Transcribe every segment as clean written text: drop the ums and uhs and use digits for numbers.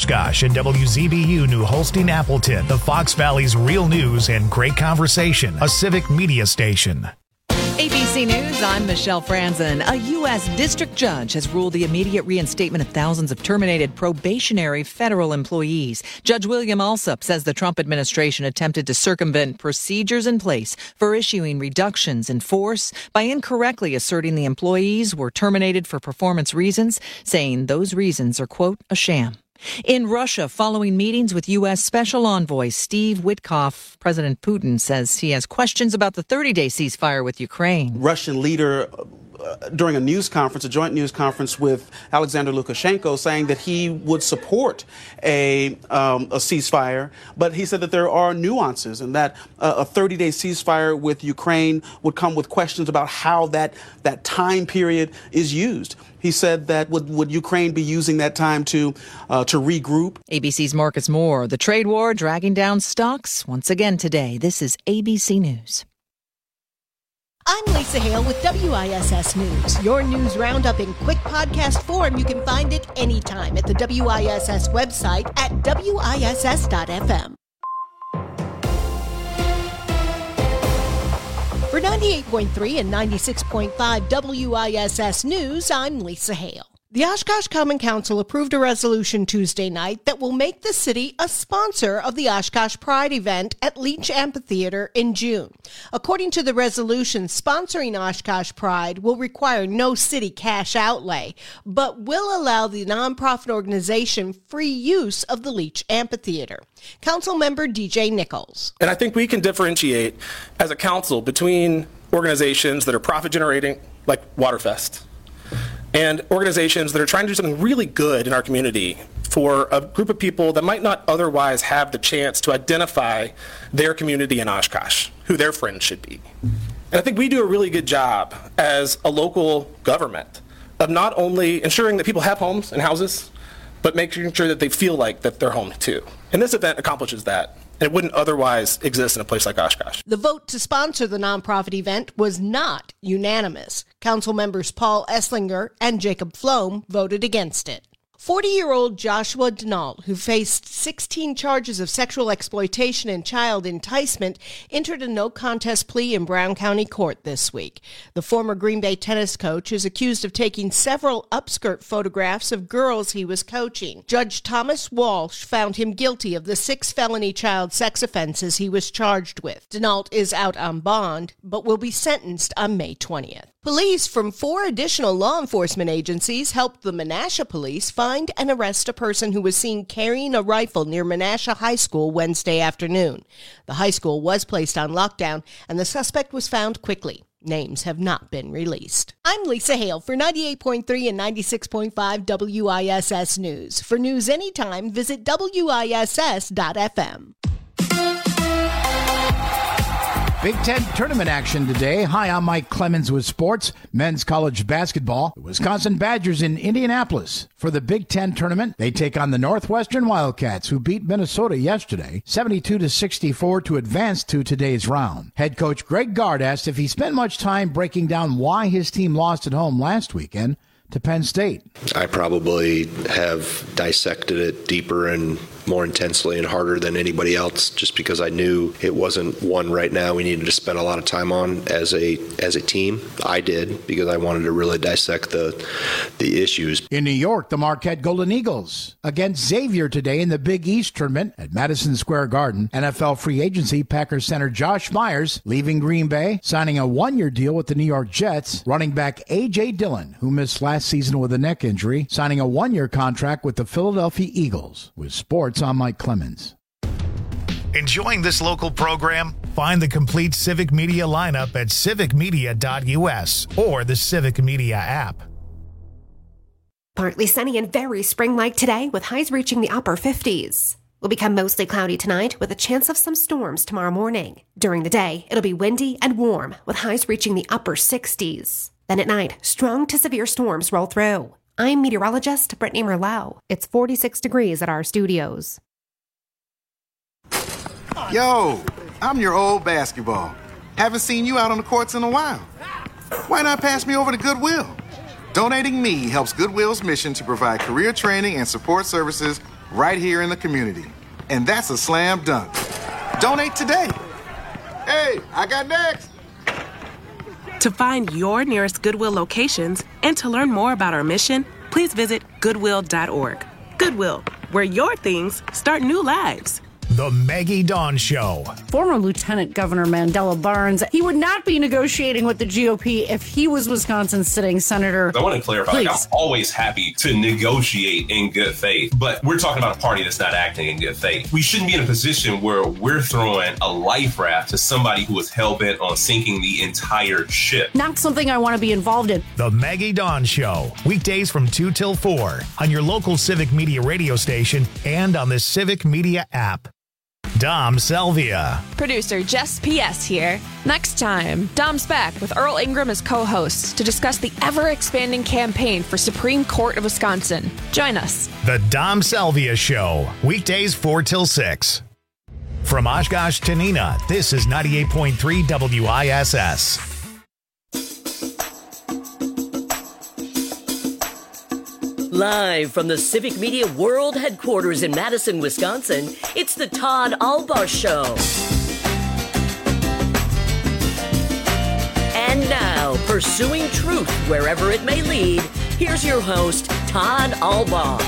Oshkosh and WZBU New Holstein Appleton, the Fox Valley's real news and great conversation, a civic media station. ABC News, I'm Michelle Franzen. A U.S. district judge has ruled the immediate reinstatement of thousands of terminated probationary federal employees. Judge William Alsup says the Trump administration attempted to circumvent procedures in place for issuing reductions in force by incorrectly asserting the employees were terminated for performance reasons, saying those reasons are, quote, a sham. In Russia, following meetings with U.S. Special Envoy Steve Witkoff, President Putin says he has questions about the 30-day ceasefire with Ukraine. Russian leader during a news conference, a joint news conference with Alexander Lukashenko, saying that he would support a ceasefire, but he said that there are nuances and that a 30-day ceasefire with Ukraine would come with questions about how that time period is used. He said that would Ukraine be using that time to regroup? ABC's Marcus Moore. The trade war dragging down stocks once again today. This is ABC News. I'm Lisa Hale with WISS News. Your news roundup in quick podcast form. You can find it anytime at the WISS website at WISS.FM. For 98.3 and 96.5 WISS News, I'm Lisa Hale. The Oshkosh Common Council approved a resolution Tuesday night that will make the city a sponsor of the Oshkosh Pride event at Leach Amphitheater in June. According to the resolution, sponsoring Oshkosh Pride will require no city cash outlay, but will allow the nonprofit organization free use of the Leach Amphitheater. Councilmember DJ Nichols. And I think we can differentiate as a council between organizations that are profit generating, like Waterfest, and organizations that are trying to do something really good in our community for a group of people that might not otherwise have the chance to identify their community in Oshkosh, who their friends should be. And I think we do a really good job as a local government of not only ensuring that people have homes and houses, but making sure that they feel like that they're home too. And this event accomplishes that. It wouldn't otherwise exist in a place like Oshkosh. The vote to sponsor the nonprofit event was not unanimous. Council members Paul Esslinger and Jacob Flom voted against it. 40-year-old Joshua Denault, who faced 16 charges of sexual exploitation and child enticement, entered a no-contest plea in Brown County Court this week. The former Green Bay tennis coach is accused of taking several upskirt photographs of girls he was coaching. Judge Thomas Walsh found him guilty of the 6 felony child sex offenses he was charged with. Denault is out on bond, but will be sentenced on May 20th. Police from 4 additional law enforcement agencies helped the Menasha police find and arrest a person who was seen carrying a rifle near Menasha High School Wednesday afternoon. The high school was placed on lockdown, and the suspect was found quickly. Names have not been released. I'm Lisa Hale for 98.3 and 96.5 WISS News. For news anytime, visit WISS.FM. Big Ten tournament action today. Hi, I'm Mike Clemens with sports. Men's college basketball. The Wisconsin Badgers in Indianapolis for the Big Ten tournament. They take on the Northwestern Wildcats, who beat Minnesota yesterday, 72-64 to advance to today's round. Head coach Greg Gard asked if he spent much time breaking down why his team lost at home last weekend to Penn State. I probably have dissected it deeper and more intensely and harder than anybody else, just because I knew it wasn't one right now we needed to spend a lot of time on as a team. I did, because I wanted to really dissect the issues. In New York, the Marquette Golden Eagles against Xavier today in the Big East tournament at Madison Square Garden. NFL free agency Packers center Josh Myers leaving Green Bay, signing a 1-year deal with the New York Jets. Running back A.J. Dillon, who missed last season with a neck injury, signing a 1-year contract with the Philadelphia Eagles. With sports, I'm Mike Clemens. Enjoying this local program? Find the complete Civic Media lineup at civicmedia.us or the Civic Media app. Partly sunny and very spring-like today, with highs reaching the upper 50s. Will become mostly cloudy tonight with a chance of some storms tomorrow morning. During the day, it'll be windy and warm, with highs reaching the upper 60s. Then at night, strong to severe storms roll through. I'm meteorologist Brittany Merlot. It's 46 degrees at our studios. Yo, I'm your old basketball. Haven't seen you out on the courts in a while. Why not pass me over to Goodwill? Donating me helps Goodwill's mission to provide career training and support services right here in the community. And that's a slam dunk. Donate today. Hey, I got next. To find your nearest Goodwill locations and to learn more about our mission, please visit Goodwill.org. Goodwill, where your things start new lives. The Maggie Dawn Show. Former Lieutenant Governor Mandela Barnes, he would not be negotiating with the GOP if he was Wisconsin's sitting senator. I want to clarify, Please. I'm always happy to negotiate in good faith, but we're talking about a party that's not acting in good faith. We shouldn't be in a position where we're throwing a life raft to somebody who is hell-bent on sinking the entire ship. Not something I want to be involved in. The Maggie Dawn Show. Weekdays from 2 till 4 on your local Civic Media radio station and on the Civic Media app. Dom Salvia. Producer Jess P.S. here. Next time, Dom's back with Earl Ingram as co-host to discuss the ever-expanding campaign for Supreme Court of Wisconsin. Join us. The Dom Salvia Show. Weekdays 4 till 6. From Oshkosh to Neenah, this is 98.3 WISS. Live from the Civic Media World Headquarters in Madison, Wisconsin, it's the Todd Albaugh Show. And now, pursuing truth wherever it may lead, here's your host, Todd Albaugh.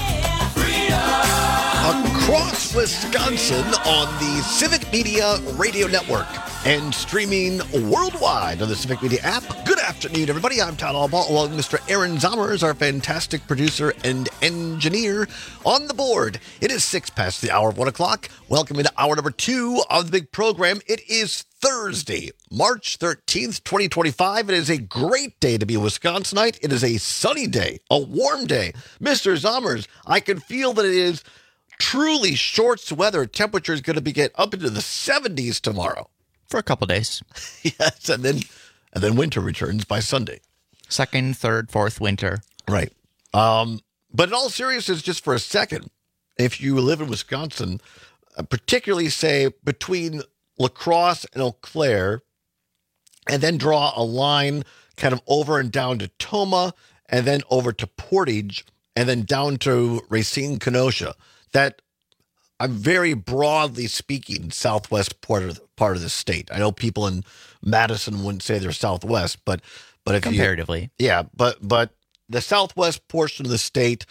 Across Wisconsin on the Civic Media Radio Network and streaming worldwide on the Civic Media app. Good afternoon, everybody. I'm Todd Albaugh, along with Mr. Aaron Zommers, our fantastic producer and engineer on the board. It is 6 past the hour of 1 o'clock. Welcome into hour number 2 of the big program. It is Thursday, March 13th, 2025. It is a great day to be a Wisconsinite. It is a sunny day, a warm day. Mr. Zommers, I can feel that it is truly shorts weather. Temperature is going to be get up into the 70s tomorrow. For a couple days. Yes, and then winter returns by Sunday. Second, third, fourth winter. Right. But in all seriousness, just for a second, if you live in Wisconsin, particularly, say, between La Crosse and Eau Claire, and then draw a line kind of over and down to Tomah, and then over to Portage, and then down to Racine, Kenosha, that I'm very broadly speaking southwest part of the state. I know people in Madison wouldn't say they're southwest, but if comparatively, but the southwest portion of the state,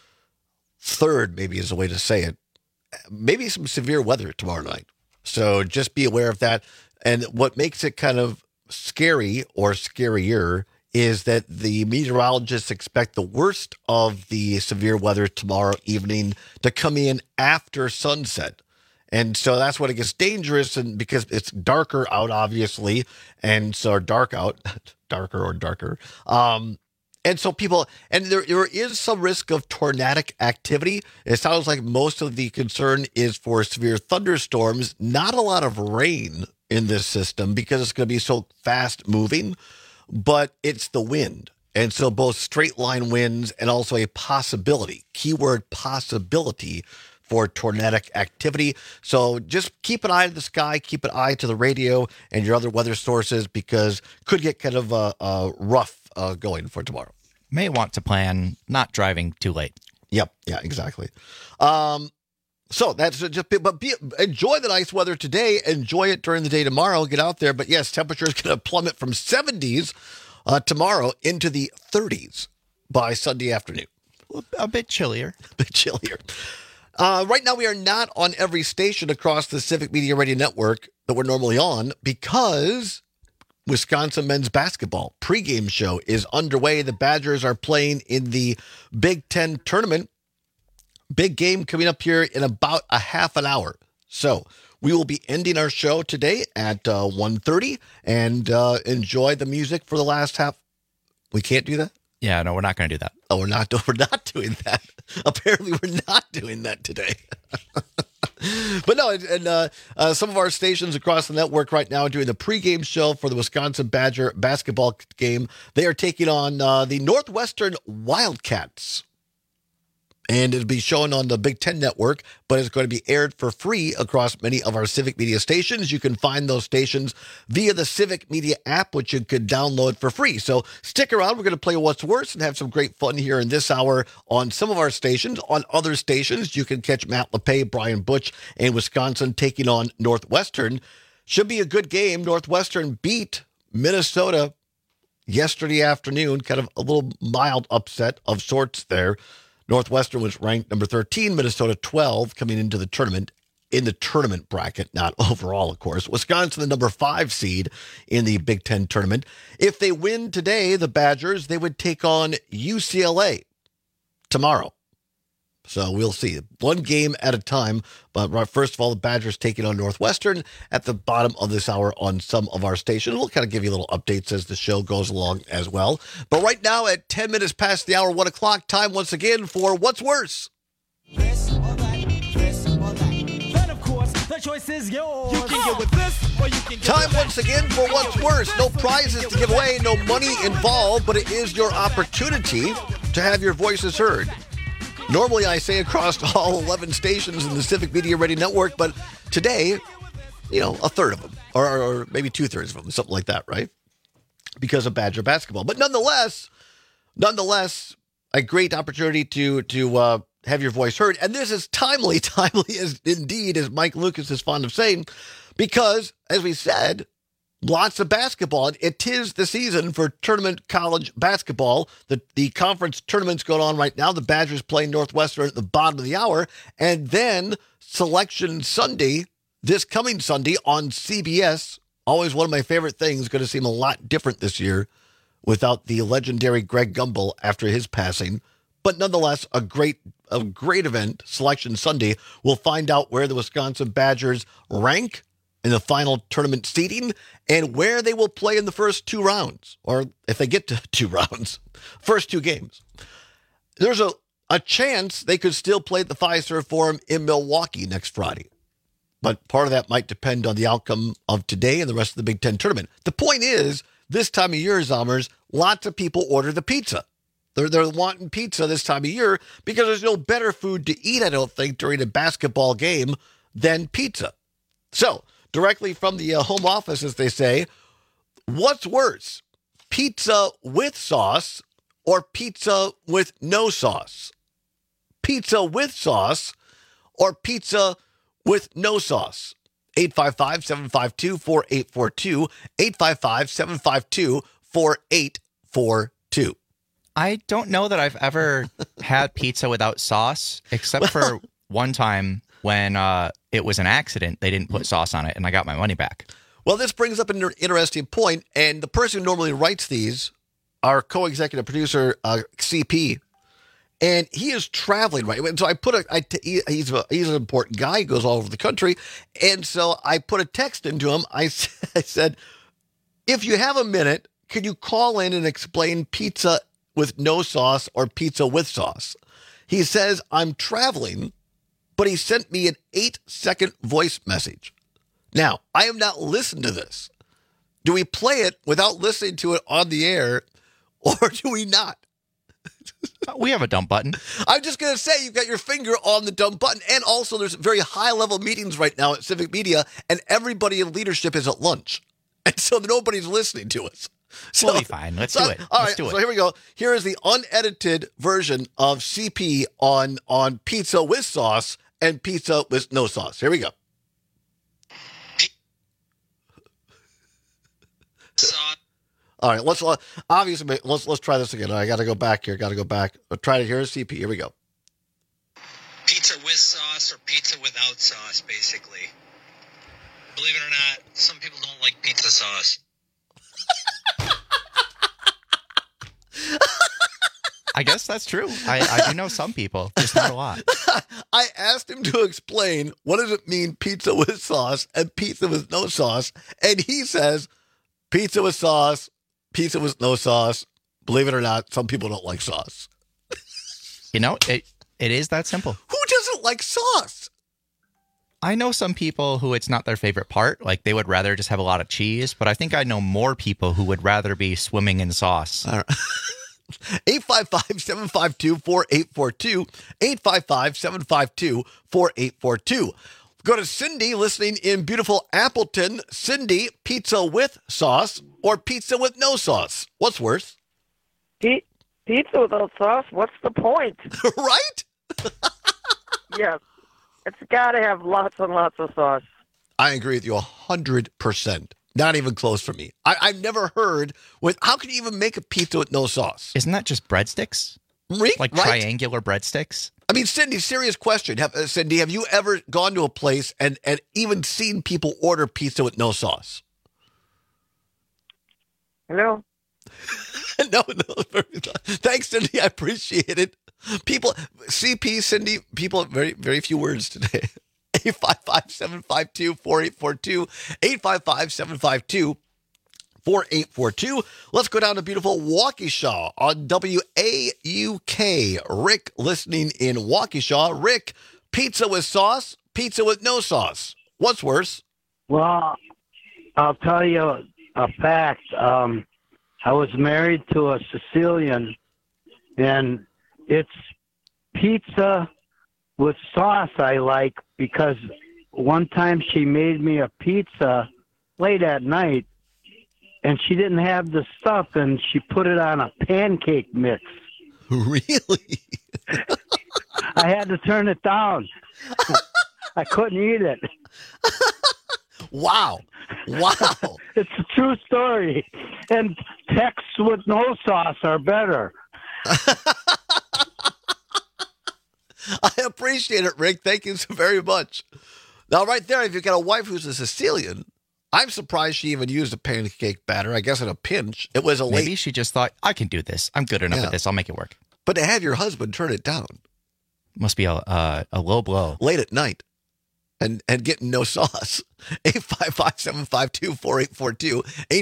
third maybe is a way to say it. Maybe some severe weather tomorrow night, so just be aware of that. And what makes it kind of scary or scarier is that the meteorologists expect the worst of the severe weather tomorrow evening to come in after sunset. And so that's when it gets dangerous, and because it's darker out, obviously, and so dark out, darker or darker. And so people, and there is some risk of tornadic activity. It sounds like most of the concern is for severe thunderstorms, not a lot of rain in this system because it's going to be so fast moving. But it's the wind. And so both straight line winds and also a possibility, keyword possibility, for tornadic activity. So just keep an eye to the sky, keep an eye to the radio and your other weather sources, because could get kind of rough going for tomorrow. May want to plan not driving too late. Yep. Yeah, exactly. So that's just, enjoy the nice weather today. Enjoy it during the day tomorrow. Get out there. But yes, temperature is going to plummet from 70s tomorrow into the 30s by Sunday afternoon. A bit chillier. Right now, we are not on every station across the Civic Media Radio Network that we're normally on because Wisconsin men's basketball pregame show is underway. The Badgers are playing in the Big Ten tournament. Big game coming up here in about a half an hour. So we will be ending our show today at 1:30 and enjoy the music for the last half. We can't do that? Yeah, no, we're not going to do that. Oh, we're not doing that. Apparently, we're not doing that today. But no, and some of our stations across the network right now are doing the pregame show for the Wisconsin Badger basketball game. They are taking on the Northwestern Wildcats. And it'll be shown on the Big Ten Network, but it's going to be aired for free across many of our Civic Media stations. You can find those stations via the Civic Media app, which you could download for free. So stick around. We're going to play What's Worse and have some great fun here in this hour on some of our stations. On other stations, you can catch Matt LePay, Brian Butch, and Wisconsin taking on Northwestern. Should be a good game. Northwestern beat Minnesota yesterday afternoon. Kind of a little mild upset of sorts there. Northwestern was ranked number 13, Minnesota 12 coming into the tournament, in the tournament bracket, not overall, of course. Wisconsin, the number 5 seed in the Big Ten tournament. If they win today, the Badgers, they would take on UCLA tomorrow. So we'll see. One game at a time. But first of all, the Badgers taking on Northwestern at the bottom of this hour on some of our stations. We'll kind of give you little updates as the show goes along as well. But right now at 10 minutes past the hour, 1 o'clock, time once again for What's Worse? This or that, this or that. Then, of course, the choice is yours. You can get with this or you can get Time once again for What's Worse. No prizes to give away, no money involved, but it is your opportunity to have your voices heard. Normally, I say across all 11 stations in the Civic Media Radio Network, but today, a third of them, or maybe 2/3 of them, something like that, right? Because of Badger basketball. But nonetheless, a great opportunity to have your voice heard. And this is timely as indeed, as Mike Lucas is fond of saying, because, as we said, lots of basketball. It is the season for tournament college basketball. The conference tournament's going on right now. The Badgers playing Northwestern at the bottom of the hour. And then Selection Sunday, this coming Sunday on CBS. Always one of my favorite things. Going to seem a lot different this year without the legendary Greg Gumbel after his passing. But nonetheless, a great event, Selection Sunday. We'll find out where the Wisconsin Badgers rank in the final tournament seeding, and where they will play in the first 2 rounds, or if they get to 2 rounds, first 2 games. There's a chance they could still play at the Fiserv Forum in Milwaukee next Friday. But part of that might depend on the outcome of today and the rest of the Big Ten tournament. The point is, this time of year, Zommers, lots of people order the pizza. They're wanting pizza this time of year because there's no better food to eat, I don't think, during a basketball game than pizza. So, directly from the home office, as they say, what's worse, pizza with sauce or pizza with no sauce? Pizza with sauce or pizza with no sauce? 855-752-4842, 855-752-4842. I don't know that I've ever had pizza without sauce, except for one time when it was an accident. They didn't put sauce on it, and I got my money back. Well, this brings up an interesting point, and the person who normally writes these, our co-executive producer, CP, and he is traveling right. So I put he's an important guy. He goes all over the country, and so I put a text into him. I said, if you have a minute, could you call in and explain pizza with no sauce or pizza with sauce? He says, I'm traveling, but he sent me an 8-second voice message. Now, I have not listened to this. Do we play it without listening to it on the air, or do we not? We have a dump button. I'm just going to say you've got your finger on the dump button. And also, there's very high-level meetings right now at Civic Media, and everybody in leadership is at lunch. And so nobody's listening to us. So, we'll be fine. Let's do it. All Let's right, do it. So here we go. Here is the unedited version of CP on pizza with sauce and pizza with no sauce. Here we go. All right, let's try this again. I got to go back here. Got to go back. I'll try it here. CP. Here we go. Pizza with sauce or pizza without sauce, basically. Believe it or not, some people don't like pizza sauce. I guess that's true. I do know some people, just not a lot. I asked him to explain what does it mean pizza with sauce and pizza with no sauce, and he says pizza with sauce, pizza with no sauce. Believe it or not, some people don't like sauce. You know, it is that simple. Who doesn't like sauce? I know some people who it's not their favorite part. Like, they would rather just have a lot of cheese. But I think I know more people who would rather be swimming in sauce. All right. 855-752-4842. 855-752-4842. Go to Cindy, listening in beautiful Appleton. Cindy, pizza with sauce or pizza with no sauce? What's worse? Pizza without sauce? What's the point? Right? Yes. It's got to have lots and lots of sauce. I agree with you 100%. Not even close for me. I've never heard how can you even make a pizza with no sauce? Isn't that just breadsticks? Like triangular breadsticks? I mean, Cindy, serious question. Cindy, have you ever gone to a place and even seen people order pizza with no sauce? Hello? No. Thanks, Cindy. I appreciate it. People, CP, Cindy, people, very, very few words today. 855-752-4842. 855-752-4842. Let's go down to beautiful Waukesha on WAUK. Rick listening in Waukesha. Rick, pizza with sauce, pizza with no sauce. What's worse? Well, I'll tell you a fact. I was married to a Sicilian, and it's pizza with sauce I like, because one time she made me a pizza late at night, and she didn't have the stuff, and she put it on a pancake mix. Really? I had to turn it down. I couldn't eat it. Wow. It's a true story. And texts with no sauce are better. I appreciate it, Rick. Thank you so very much. Now, right there, if you've got a wife who's a Sicilian, I'm surprised she even used a pancake batter. I guess in a pinch. It was Maybe she just thought, I can do this. I'm good enough at this. I'll make it work. But to have your husband turn it down. Must be a low blow. Late at night. And getting no sauce. 855-752-4842.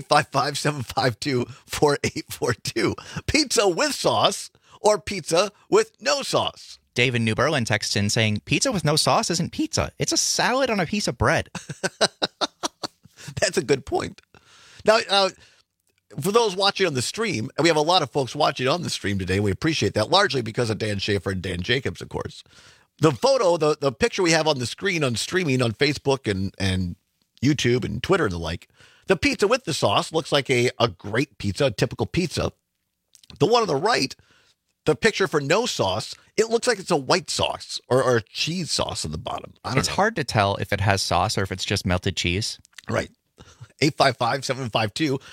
855-752-4842. Pizza with sauce or pizza with no sauce? Dave in New Berlin texts in saying, pizza with no sauce isn't pizza. It's a salad on a piece of bread. That's a good point. Now, for those watching on the stream, and we have a lot of folks watching on the stream today, we appreciate that, largely because of Dan Schaefer and Dan Jacobs, of course. The photo, the picture we have on the screen on streaming on Facebook and YouTube and Twitter and the like, the pizza with the sauce looks like a great pizza, a typical pizza. The one on the right, the picture for no sauce, it looks like it's a white sauce or a cheese sauce on the bottom. It's hard to tell if it has sauce or if it's just melted cheese. Right. 855-752-4842.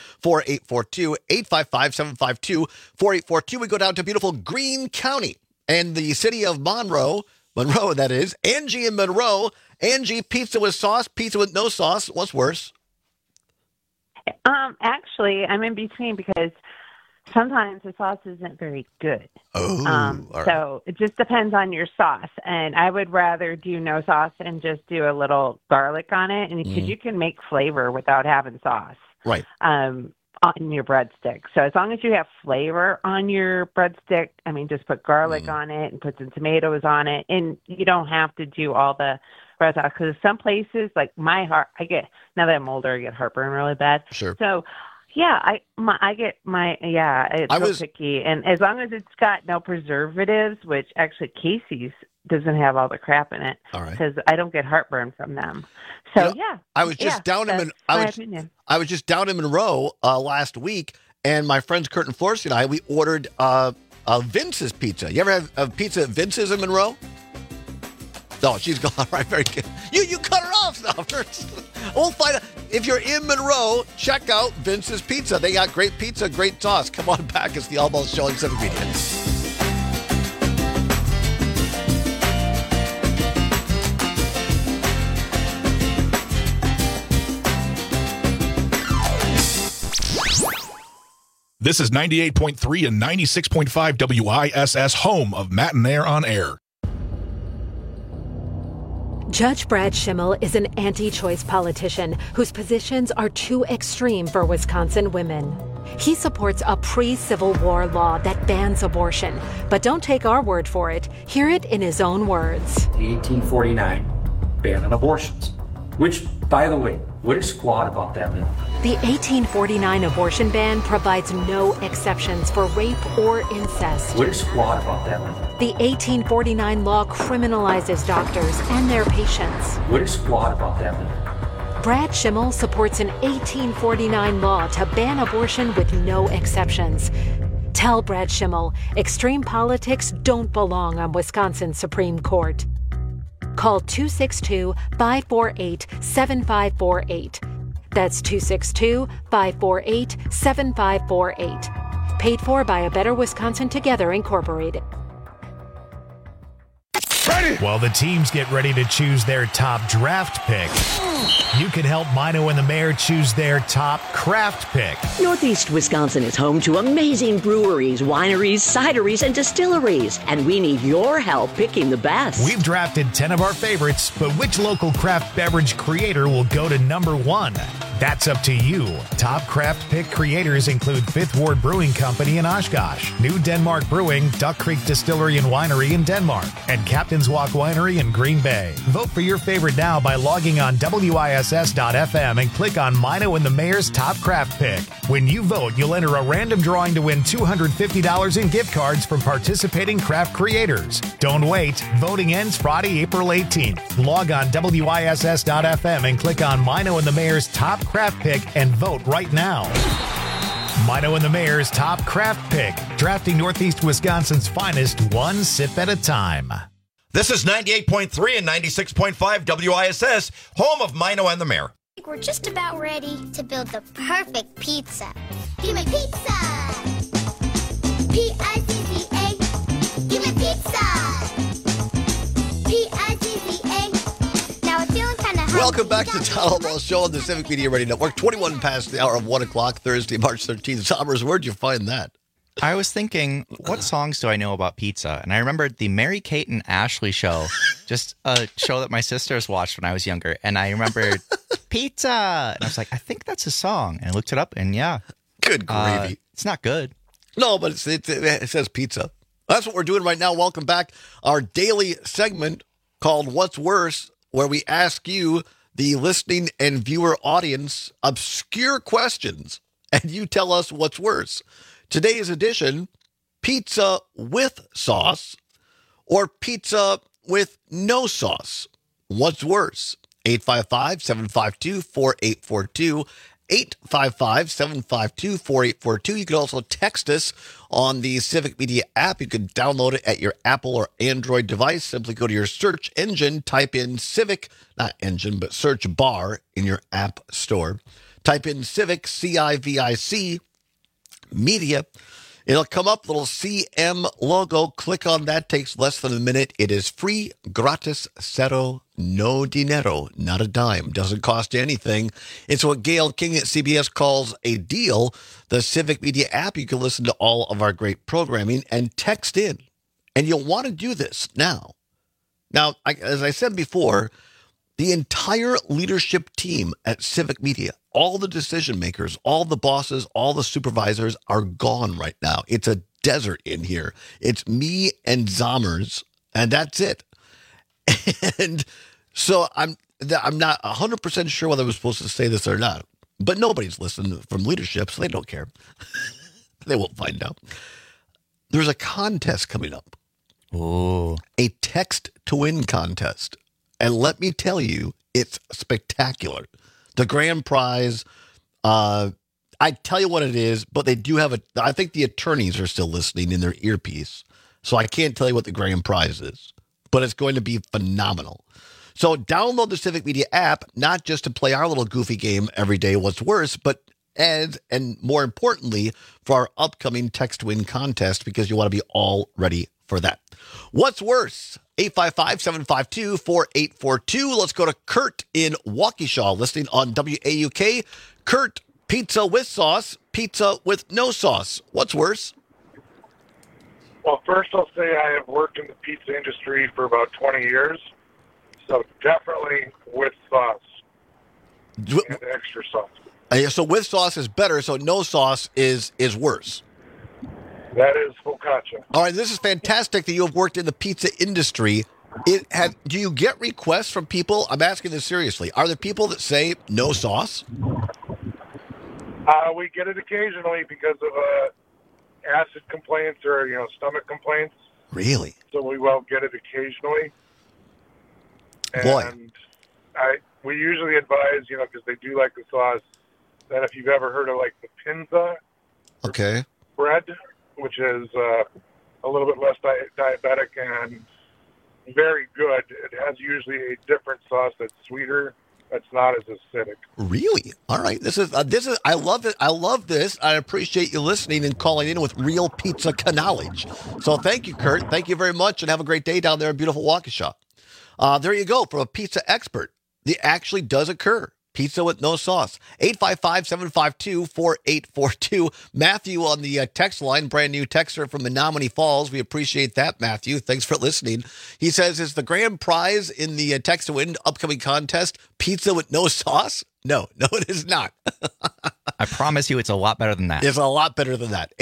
855-752-4842. We go down to beautiful Greene County and the city of Monroe, that is. Angie in Monroe. Angie, pizza with sauce, pizza with no sauce. What's worse? Actually, I'm in between because sometimes the sauce isn't very good. So it just depends on your sauce. And I would rather do no sauce and just do a little garlic on it. And because you can make flavor without having sauce. Right. On your breadstick. So as long as you have flavor on your breadstick, I mean, just put garlic on it and put some tomatoes on it. And you don't have to do all the rest of it. Because some places, like now that I'm older, I get heartburn really bad. Sure. So, yeah, it's so picky. And as long as it's got no preservatives, which actually Casey's doesn't have all the crap in it. All right. Because I don't get heartburn from them. So, I was just down in Monroe last week, and my friends Kurt and Florence and I, we ordered Vince's pizza. You ever have a pizza at Vince's in Monroe? No, she's gone. All right, very good. You cut her off now first. We'll find out. If you're in Monroe, check out Vince's Pizza. They got great pizza, great sauce. Come on back. It's the All Balls Show on Civic Media. This is 98.3 and 96.5 WISS, home of Matt and Air on Air. Judge Brad Schimmel is an anti-choice politician whose positions are too extreme for Wisconsin women. He supports a pre-Civil War law that bans abortion. But don't take our word for it. Hear it in his own words. The 1849 ban on abortions. Which, by the way, what is squat about that, man? The 1849 abortion ban provides no exceptions for rape or incest. What is squat about that, man? The 1849 law criminalizes doctors and their patients. What is squat about that, man? Brad Schimmel supports an 1849 law to ban abortion with no exceptions. Tell Brad Schimmel extreme politics don't belong on Wisconsin's Supreme Court. Call 262-548-7548. That's 262-548-7548. Paid for by A Better Wisconsin Together, Incorporated. While the teams get ready to choose their top draft pick, you can help Mino and the Mayor choose their top craft pick. Northeast Wisconsin is home to amazing breweries, wineries, cideries, and distilleries, and we need your help picking the best. We've drafted 10 of our favorites, but which local craft beverage creator will go to number 1? That's up to you. Top craft pick creators include Fifth Ward Brewing Company in Oshkosh, New Denmark Brewing, Duck Creek Distillery and Winery in Denmark, and Captain's Walk Winery in Green Bay. Vote for your favorite now by logging on WISS.FM and click on Mino and the Mayor's Top Craft Pick. When you vote, you'll enter a random drawing to win $250 in gift cards from participating craft creators. Don't wait. Voting ends Friday, April 18th. Log on WISS.FM and click on Mino and the Mayor's Top Craft Pick and vote right now. Mino and the Mayor's Top Craft Pick, drafting Northeast Wisconsin's finest one sip at a time. This is 98.3 and 96.5 WISS, home of Mino and the Mayor. We're just about ready to build the perfect pizza. Give me pizza! P-I-Z-Z-A. Give me pizza! P-I-Z-Z-A. Now I'm feeling kind of hungry. Welcome back to the Todd Albaugh Show on the Civic Media Radio Network. 21 past the hour of 1 o'clock, Thursday, March 13th. Sommers, where'd you find that? I was thinking, what songs do I know about pizza? And I remembered the Mary Kate and Ashley show, just a show that my sisters watched when I was younger. And I remembered pizza. And I was like, I think that's a song. And I looked it up, and yeah. Good gravy. It's not good. No, but it says pizza. That's what we're doing right now. Welcome back. Our daily segment called What's Worse, where we ask you, the listening and viewer audience, obscure questions, and you tell us what's worse. Today's edition, pizza with sauce or pizza with no sauce. What's worse? 855-752-4842. 855-752-4842. You can also text us on the Civic Media app. You can download it at your Apple or Android device. Simply go to your search engine, type in Civic, not engine, but search bar in your app store. Type in Civic, C-I-V-I-C, Media. It'll come up, little CM logo. Click on that. Takes less than a minute. It is free, gratis, cero, no dinero, not a dime. Doesn't cost you anything. It's what Gail King at CBS calls a deal. The Civic Media app, you can listen to all of our great programming and text in. And you'll want to do this now. Now, as I said before, the entire leadership team at Civic Media, all the decision makers, all the bosses, all the supervisors are gone right now. It's a desert in here. It's me and Zommers, and that's it. And so I'm not 100% sure whether I was supposed to say this or not, but nobody's listened from leadership, so they don't care. They won't find out. There's a contest coming up. Oh, a text to win contest. And let me tell you, it's spectacular. The grand prize, I tell you what it is, but they do have I think the attorneys are still listening in their earpiece. So I can't tell you what the grand prize is, but it's going to be phenomenal. So download the Civic Media app, not just to play our little goofy game every day, What's Worse, but and more importantly, for our upcoming text win contest, because you want to be all ready for that. What's worse? 855-752-4842. Let's go to Kurt in Waukesha, listening on WAUK. Kurt, pizza with sauce, pizza with no sauce. What's worse? Well, first I'll say I have worked in the pizza industry for about 20 years, so definitely with sauce and extra sauce. So with sauce is better, so no sauce is worse. That is focaccia. All right, this is fantastic that you have worked in the pizza industry. Do you get requests from people? I'm asking this seriously. Are there people that say no sauce? We get it occasionally because of acid complaints or stomach complaints. Really? So we will get it occasionally. Boy. And we usually advise, because they do like the sauce, that if you've ever heard of like the pinza Okay. bread, which is a little bit less diabetic and very good, it has usually a different sauce that's sweeter, that's not as acidic. Really? All right. This is. I love it. I love this. I appreciate you listening and calling in with real pizza knowledge. So thank you, Kurt. Thank you very much, and have a great day down there in beautiful Waukesha. There you go, from a pizza expert. It actually does occur. Pizza with no sauce. 855-752-4842. Matthew on the text line, brand new texter from Menominee Falls. We appreciate that, Matthew. Thanks for listening. He says, is the grand prize in the Text to Win upcoming contest pizza with no sauce? No, it is not. I promise you it's a lot better than that. It's a lot better than that.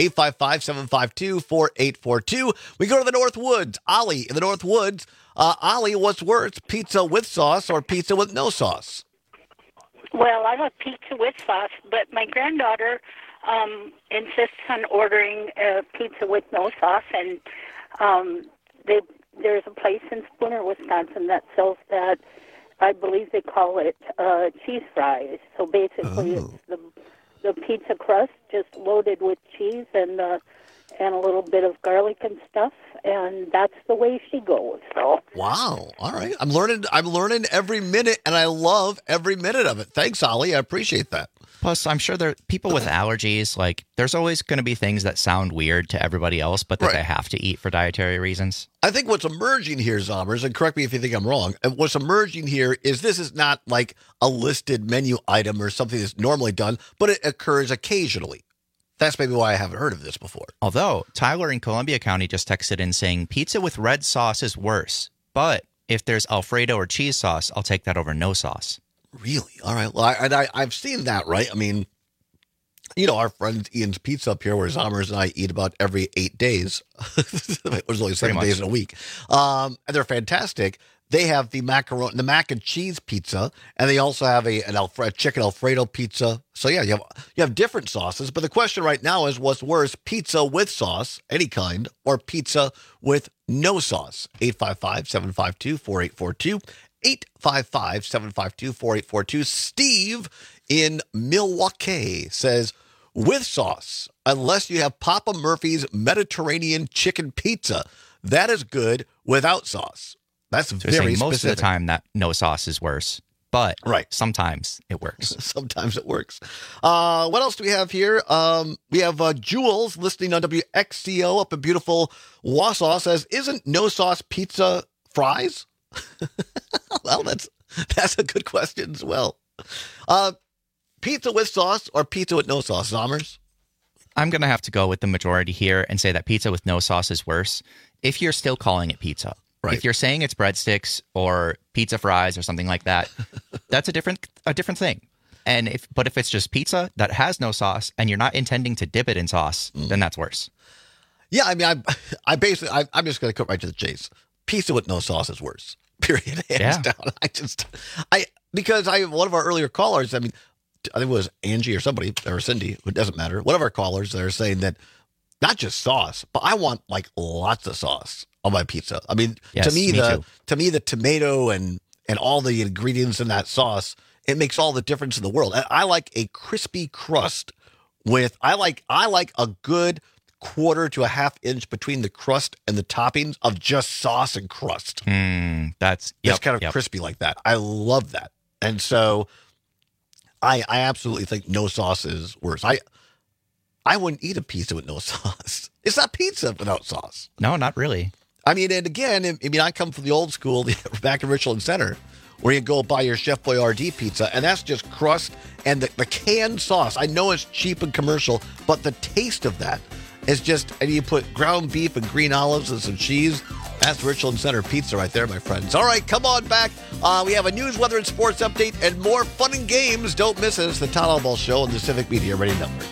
855-752-4842. We go to the North Woods. Ollie in the North Woods. Ollie, what's worse, pizza with sauce or pizza with no sauce? Well, I love pizza with sauce, but my granddaughter insists on ordering pizza with no sauce, and there's a place in Spooner, Wisconsin that sells that. I believe they call it cheese fries. So basically, it's the pizza crust just loaded with cheese and a little bit of garlic and stuff, and that's the way she goes. So wow, all right, I'm learning every minute, and I love every minute of it. Thanks, Ollie. I appreciate that. Plus, I'm sure there are people with allergies. Like, there's always going to be things that sound weird to everybody else, but that they have to eat for dietary reasons. I think what's emerging here, Zombers, and correct me if you think I'm wrong, and what's emerging here is this is not like a listed menu item or something that's normally done, but it occurs occasionally. That's maybe why I haven't heard of this before. Although, Tyler in Columbia County just texted in saying, pizza with red sauce is worse, but if there's Alfredo or cheese sauce, I'll take that over no sauce. Really? All right. Well, I've seen that, right? I mean, our friend Ian's Pizza up here, where Zommers and I eat about every 8 days. It was only 7 days in a week. And they're fantastic. They have the mac and cheese pizza, and they also have a chicken Alfredo pizza. So yeah, you have different sauces. But the question right now is, what's worse, pizza with sauce, any kind, or pizza with no sauce? 855-752-4842. 855-752-4842. Steve in Milwaukee says, with sauce, unless you have Papa Murphy's Mediterranean chicken pizza. That is good without sauce. That's very specific. Most of the time that no sauce is worse, but sometimes it works. Sometimes it works. What else do we have here? We have Jules listening on WXCO up in beautiful Wausau says, isn't no sauce pizza fries? Well, that's a good question as well. Pizza with sauce or pizza with no sauce, Zommers? I'm going to have to go with the majority here and say that pizza with no sauce is worse if you're still calling it pizza. Right. If you're saying it's breadsticks or pizza fries or something like that, that's a different thing. And if it's just pizza that has no sauce and you're not intending to dip it in sauce, then that's worse. Yeah, I mean, I'm just going to cut right to the chase. Pizza with no sauce is worse. Period. Hands down. Because one of our earlier callers, I think it was Angie or somebody, or Cindy, it doesn't matter. One of our callers, they're saying that not just sauce, but I want like lots of sauce on my pizza. I mean, yes, to me the tomato and all the ingredients in that sauce, it makes all the difference in the world. And I like a crispy crust I like a good 1/4 to a 1/2 inch between the crust and the toppings of just sauce and crust. That's kind of crispy like that. I love that. And so I absolutely think no sauce is worse. I wouldn't eat a pizza with no sauce. It's not pizza without sauce. No, not really. I mean, and again, I come from the old school back in Richland Center, where you go buy your Chef Boyardee pizza, and that's just crust and the canned sauce. I know it's cheap and commercial, but the taste of that is just, and you put ground beef and green olives and some cheese. That's Richland Center pizza right there, my friends. All right, come on back. We have a news, weather, and sports update and more fun and games. Don't miss us. The Todd Albaugh Show on the Civic Media Radio Network.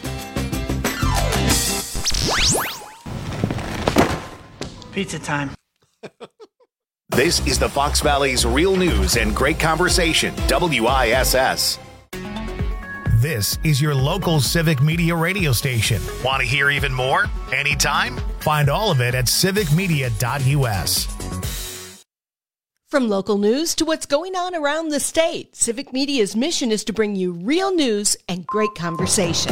Pizza time. This is the Fox Valley's Real News and Great Conversation, WISS. This is your local civic media radio station. Want to hear even more? Anytime? Find all of it at civicmedia.us. From local news to what's going on around the state, Civic Media's mission is to bring you real news and great conversation.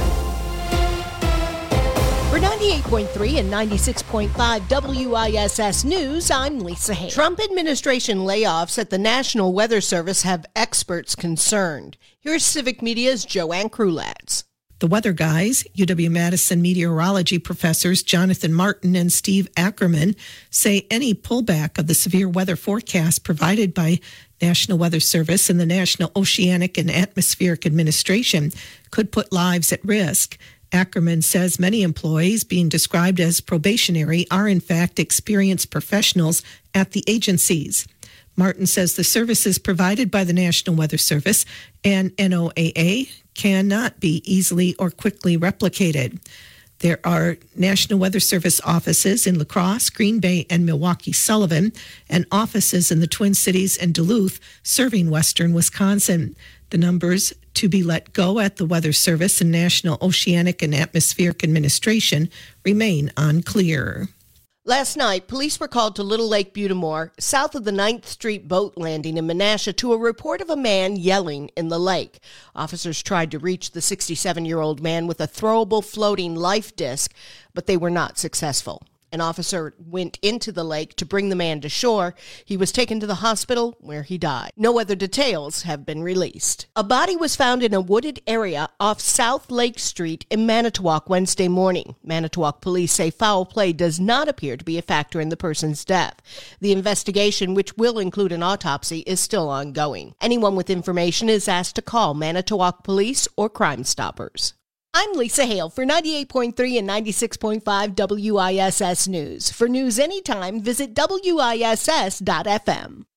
For 98.3 and 96.5 WISS News, I'm Lisa Hay. Trump administration layoffs at the National Weather Service have experts concerned. Here's Civic Media's Joanne Krulatz. The weather guys, UW-Madison meteorology professors Jonathan Martin and Steve Ackerman, say any pullback of the severe weather forecast provided by National Weather Service and the National Oceanic and Atmospheric Administration could put lives at risk. Ackerman says many employees being described as probationary are in fact experienced professionals at the agencies. Martin says the services provided by the National Weather Service and NOAA cannot be easily or quickly replicated. There are National Weather Service offices in La Crosse, Green Bay, and Milwaukee-Sullivan, and offices in the Twin Cities and Duluth serving western Wisconsin. The numbers to be let go at the Weather Service and National Oceanic and Atmospheric Administration remain unclear. Last night, police were called to Little Lake Butamore, south of the 9th Street boat landing in Menasha, to a report of a man yelling in the lake. Officers tried to reach the 67-year-old man with a throwable floating life disc, but they were not successful. An officer went into the lake to bring the man to shore. He was taken to the hospital where he died. No other details have been released. A body was found in a wooded area off South Lake Street in Manitowoc Wednesday morning. Manitowoc police say foul play does not appear to be a factor in the person's death. The investigation, which will include an autopsy, is still ongoing. Anyone with information is asked to call Manitowoc Police or Crime Stoppers. I'm Lisa Hale for 98.3 and 96.5 WISS News. For news anytime, visit WISS.FM.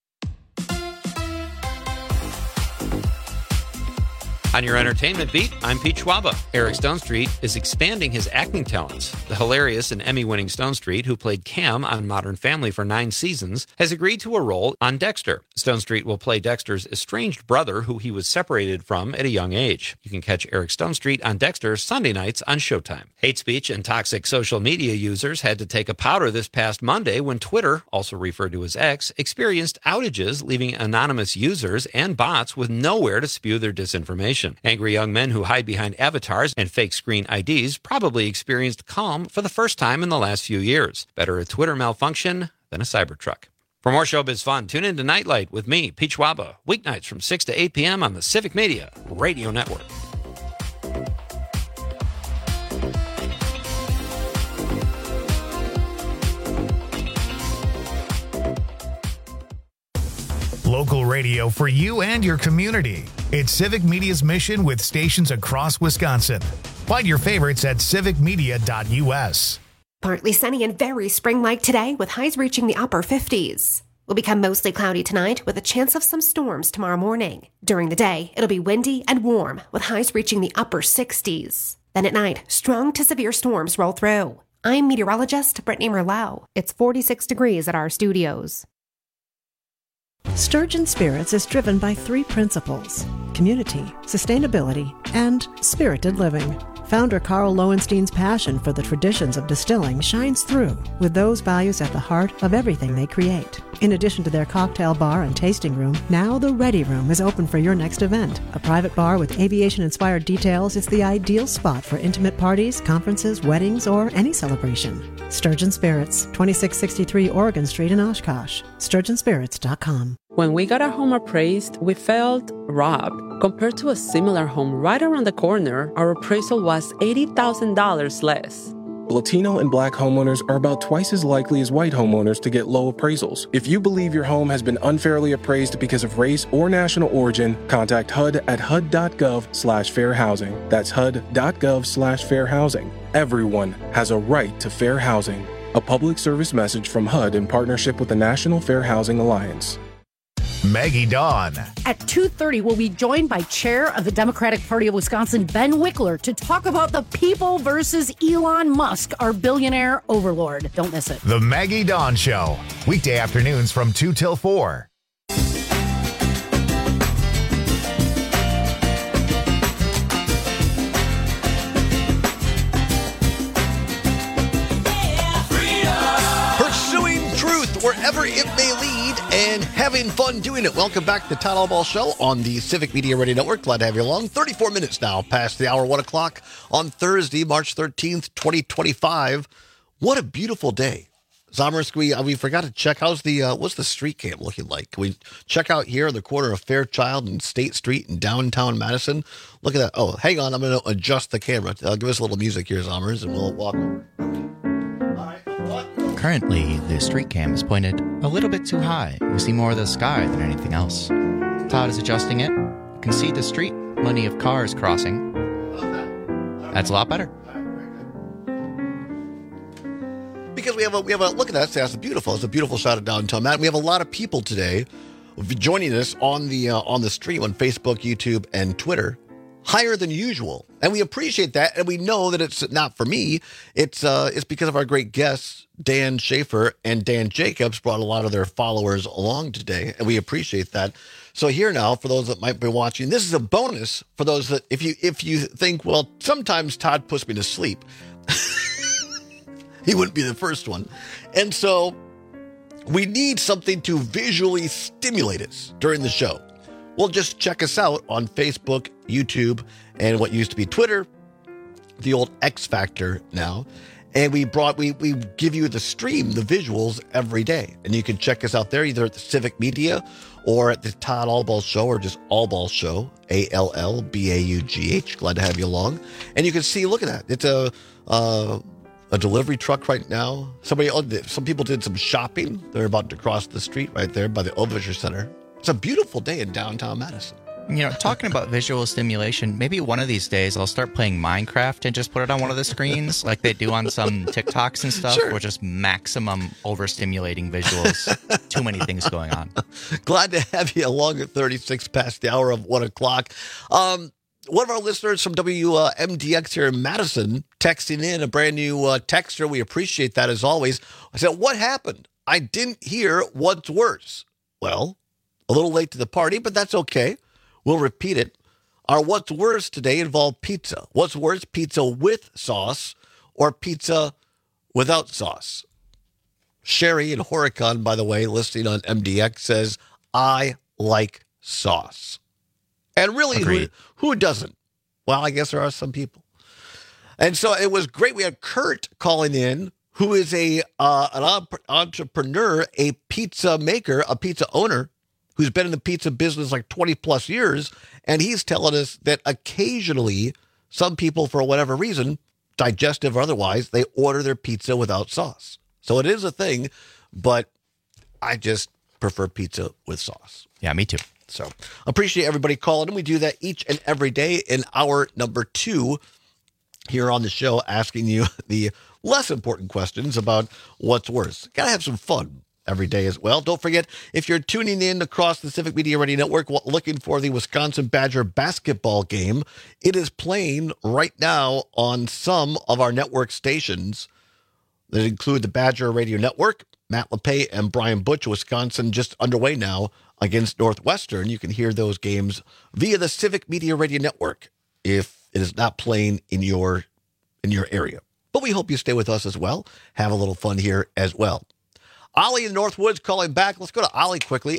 On your entertainment beat, I'm Pete Schwaba. Eric Stonestreet is expanding his acting talents. The hilarious and Emmy-winning Stonestreet, who played Cam on Modern Family for 9 seasons, has agreed to a role on Dexter. Stonestreet will play Dexter's estranged brother, who he was separated from at a young age. You can catch Eric Stonestreet on Dexter Sunday nights on Showtime. Hate speech and toxic social media users had to take a powder this past Monday when Twitter, also referred to as X, experienced outages, leaving anonymous users and bots with nowhere to spew their disinformation. Angry young men who hide behind avatars and fake screen IDs probably experienced calm for the first time in the last few years. Better a Twitter malfunction than a Cybertruck. For more showbiz fun, tune in to Nightlight with me, Pete Schwaba, weeknights from 6 to 8 p.m. on the Civic Media Radio Network. Local radio for you and your community. It's Civic Media's mission with stations across Wisconsin. Find your favorites at civicmedia.us. Partly sunny and very spring-like today, with highs reaching the upper 50s. Will become mostly cloudy tonight, with a chance of some storms tomorrow morning. During the day, it'll be windy and warm, with highs reaching the upper 60s. Then at night, strong to severe storms roll through. I'm meteorologist Brittany Merlot. It's 46 degrees at our studios. Sturgeon Spirits is driven by 3 principles: community, sustainability, and spirited living. Founder Carl Lowenstein's passion for the traditions of distilling shines through, with those values at the heart of everything they create. In addition to their cocktail bar and tasting room, now the Ready Room is open for your next event. A private bar with aviation-inspired details is the ideal spot for intimate parties, conferences, weddings, or any celebration. Sturgeon Spirits, 2663 Oregon Street in Oshkosh. SturgeonSpirits.com. When we got our home appraised, we felt robbed. Compared to a similar home right around the corner, our appraisal was $80,000 less. Latino and Black homeowners are about twice as likely as white homeowners to get low appraisals. If you believe your home has been unfairly appraised because of race or national origin, contact HUD at HUD.gov/fair housing. That's HUD.gov/fair housing. Everyone has a right to fair housing. A public service message from HUD in partnership with the National Fair Housing Alliance. Maggie Dawn. At 2:30, we'll be joined by Chair of the Democratic Party of Wisconsin, Ben Wickler, to talk about the people versus Elon Musk, our billionaire overlord. Don't miss it. The Maggie Dawn Show. Weekday afternoons from 2 till 4. Wherever it may lead, and having fun doing it. Welcome back to the Todd Allball Show on the Civic Media Radio Network. Glad to have you along. 34 minutes now past the hour, 1 o'clock on Thursday, March 13th, 2025. What a beautiful day. Zommers, we forgot to check. What's the street cam looking like? Can we check out here on the corner of Fairchild and State Street in downtown Madison? Look at that. Oh, hang on. I'm going to adjust the camera. Give us a little music here, Zommers, and we'll walk over. Currently, the street cam is pointed a little bit too high. We see more of the sky than anything else. Todd is adjusting it. You can see the street, plenty of cars crossing. That's a lot better. Because we have a look at that. That's beautiful. It's a beautiful shot of downtown Madison. We have a lot of people today joining us on the stream on Facebook, YouTube, and Twitter. Higher than usual, and we appreciate that, and we know that it's not for me. It's because of our great guests, Dan Schaefer and Dan Jacobs, brought a lot of their followers along today, and we appreciate that. So here now, for those that might be watching, this is a bonus for those that if you think, well, sometimes Todd puts me to sleep, he wouldn't be the first one, and so we need something to visually stimulate us during the show. Well, just check us out on Facebook, YouTube, and what used to be Twitter, the old X Factor now. And we give you the stream, the visuals every day. And you can check us out there either at the Civic Media or at the Todd Allball Show or just Allball Show, ALLBAUGH. Glad to have you along. And you can see, look at that. It's a delivery truck right now. Some people did some shopping. They're about to cross the street right there by the Ovisher Center. It's a beautiful day in downtown Madison. You know, talking about visual stimulation, maybe one of these days I'll start playing Minecraft and just put it on one of the screens like they do on some TikToks and stuff, Sure. or just maximum overstimulating visuals. Too many things going on. Glad to have you along at 36 past the hour of 1 o'clock. One of our listeners from WMDX here in Madison texting in, a brand new texter. We appreciate that as always. I said, what happened? I didn't hear what's worse. Well, a little late to the party, but that's okay. We'll repeat it. Our what's worse today involved pizza. What's worse, pizza with sauce or pizza without sauce? Sherry in Horicon, by the way, listening on MDX, says, I like sauce. And really, who doesn't? Well, I guess there are some people. And so it was great. We had Kurt calling in, who is an entrepreneur, a pizza maker, a pizza owner, who's been in the pizza business like 20 plus years. And he's telling us that occasionally some people, for whatever reason, digestive or otherwise, they order their pizza without sauce. So it is a thing, but I just prefer pizza with sauce. Yeah, me too. So appreciate everybody calling in. We do that each and every day in hour number 2 here on the show, asking you the less important questions about what's worse. Got to have some fun every day as well. Don't forget, if you're tuning in across the Civic Media Radio Network looking for the Wisconsin Badger basketball game, it is playing right now on some of our network stations that include the Badger Radio Network. Matt LePay and Brian Butch, Wisconsin, just underway now against Northwestern. You can hear those games via the Civic Media Radio Network if it is not playing in your area. But we hope you stay with us as well. Have a little fun here as well. Ollie in Northwoods calling back. Let's go to Ollie quickly,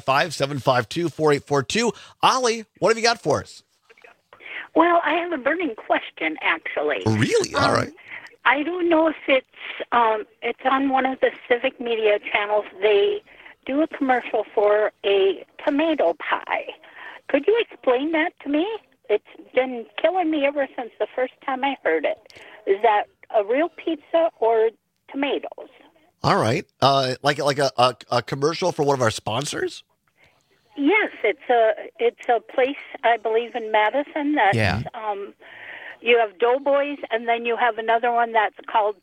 855-752-4842. Ollie, what have you got for us? Well, I have a burning question, actually. Really? All right. I don't know if it's on one of the Civic Media channels. They do a commercial for a tomato pie. Could you explain that to me? It's been killing me ever since the first time I heard it. Is that a real pizza or tomatoes? All right. Like a commercial for one of our sponsors? Yes, it's a place, I believe, in Madison that's you have Doughboys, and then you have another one that's called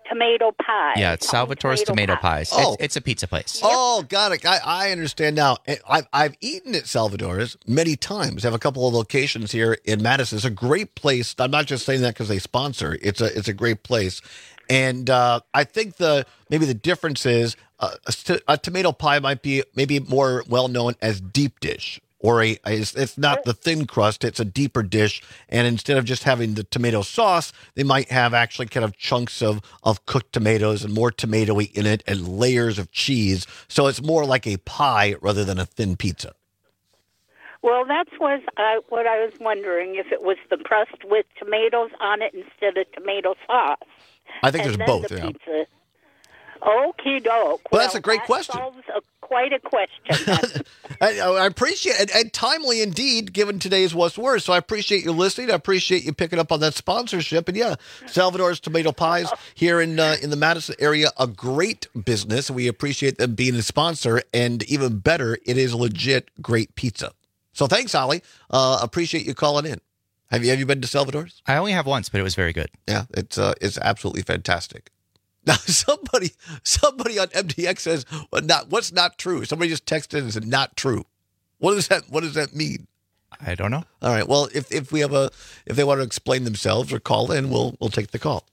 tomato pie. Yeah, it's Salvatore's Tomato Pies. Oh. It's a pizza place. Oh, got it. I understand now. I've eaten at Salvador's many times. I have a couple of locations here in Madison. It's a great place. I'm not just saying that because they sponsor. It's a great place. And I think maybe the difference is a tomato pie might be maybe more well known as deep dish. Or it's not the thin crust, it's a deeper dish. And instead of just having the tomato sauce, they might have actually kind of chunks of cooked tomatoes and more tomatoey in it and layers of cheese. So it's more like a pie rather than a thin pizza. Well, that's what I was wondering, if it was the crust with tomatoes on it instead of tomato sauce. I think there's both, the yeah. Pizza. Okie doke. Well, that's a great question. Solves quite a question. I appreciate it, and timely indeed, given today's What's Worse. So I appreciate you listening. I appreciate you picking up on that sponsorship. And yeah, Salvador's Tomato Pies here in the Madison area, a great business. We appreciate them being a sponsor, and even better, it is legit great pizza. So thanks, Ollie. Appreciate you calling in. Have you been to Salvador's? I only have once, but it was very good. Yeah, it's absolutely fantastic. Now, somebody on MDX says, what's not true? Somebody just texted and said, not true. What does that mean? I don't know. All right. Well, if they want to explain themselves or call in, we'll take the call.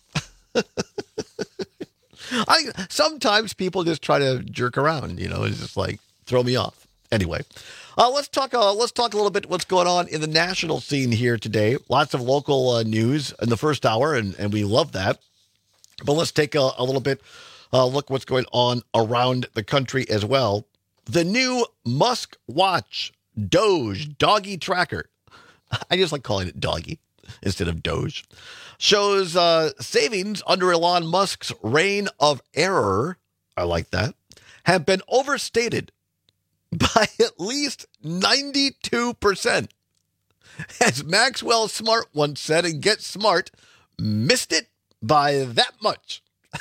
Sometimes people just try to jerk around, it's just like throw me off. Anyway, let's talk a little bit what's going on in the national scene here today. Lots of local news in the first hour, and we love that. But let's take a little bit look what's going on around the country as well. The new Musk Watch Doge Doggy Tracker. I just like calling it Doggy instead of Doge. Shows savings under Elon Musk's reign of error, I like that, have been overstated by at least 92%. As Maxwell Smart once said, and Get Smart, missed it by that much.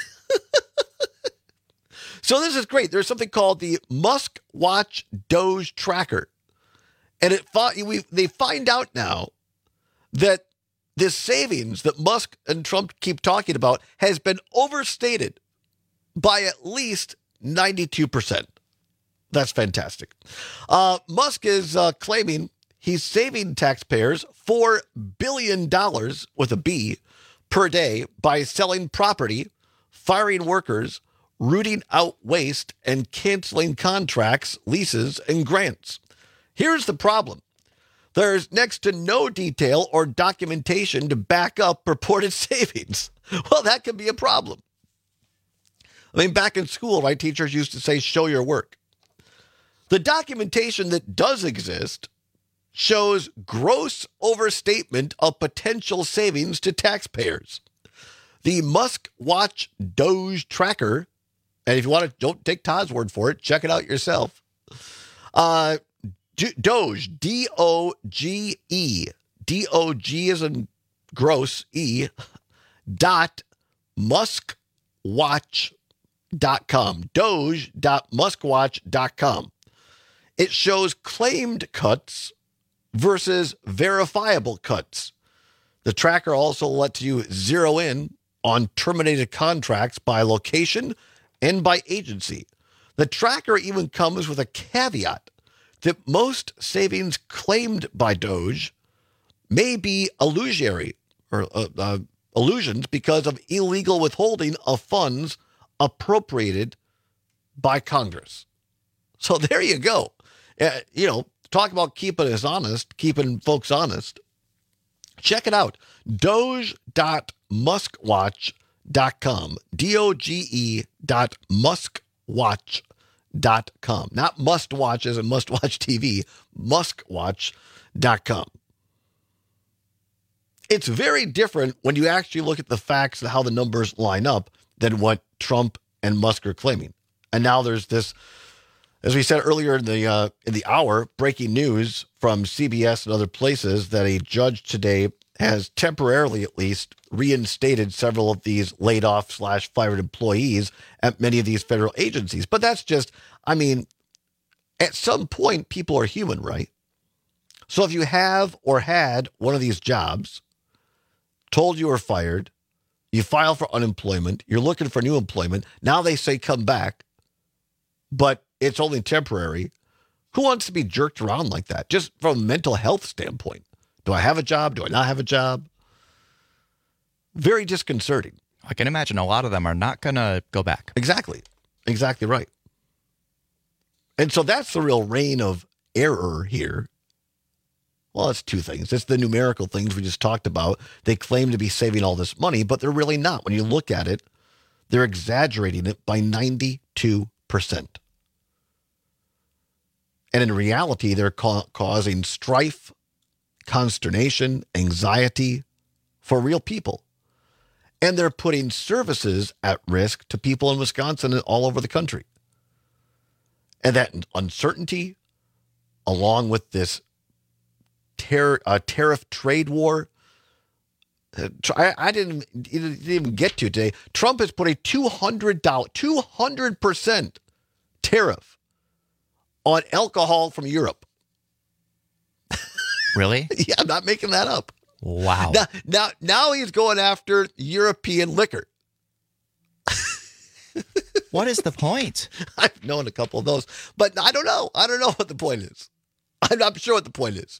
So this is great. There's something called the Musk Watch Doge Tracker. And they find out now that this savings that Musk and Trump keep talking about has been overstated by at least 92%. That's fantastic. Musk is claiming he's saving taxpayers $4 billion with a B per day by selling property, firing workers, rooting out waste, and canceling contracts, leases, and grants. Here's the problem. There's next to no detail or documentation to back up purported savings. Well, that can be a problem. I mean, back in school, right, teachers used to say, show your work. The documentation that does exist shows gross overstatement of potential savings to taxpayers. The Musk Watch Doge Tracker, and if you want to, don't take Todd's word for it, check it out yourself. Doge, D-O-G-E, D-O-G as in gross, E, .muskwatch.com, doge.muskwatch.com. It shows claimed cuts versus verifiable cuts. The tracker also lets you zero in on terminated contracts by location and by agency. The tracker even comes with a caveat that most savings claimed by Doge may be illusory or illusions because of illegal withholding of funds appropriated by Congress. So there you go. Talk about keeping us honest, keeping folks honest. Check it out. Doge.muskwatch.com. Doge.muskwatch.com. Not must watch as in must watch TV. Muskwatch.com. It's very different when you actually look at the facts and how the numbers line up than what Trump and Musk are claiming. And now there's this, as we said earlier in the hour, breaking news from CBS and other places that a judge today has temporarily, at least, reinstated several of these laid off / fired employees at many of these federal agencies. But that's just, at some point, people are human, right? So if you have or had one of these jobs, told you were fired, You file for unemployment. You're looking for new employment. Now they say come back, but it's only temporary. Who wants to be jerked around like that? Just from a mental health standpoint. Do I have a job? Do I not have a job? Very disconcerting. I can imagine a lot of them are not going to go back. Exactly. Exactly right. And so that's the real reign of error here. Well, it's two things. It's the numerical things we just talked about. They claim to be saving all this money, but they're really not. When you look at it, they're exaggerating it by 92%. And in reality, they're causing strife, consternation, anxiety for real people. And they're putting services at risk to people in Wisconsin and all over the country. And that uncertainty, along with this tariff trade war, I didn't even get to today. Trump has put a $200% tariff on alcohol from Europe. Really? Yeah, I'm not making that up. Wow. Now he's going after European liquor. What is the point? I've known a couple of those, but I don't know. I don't know what the point is. I'm not sure what the point is.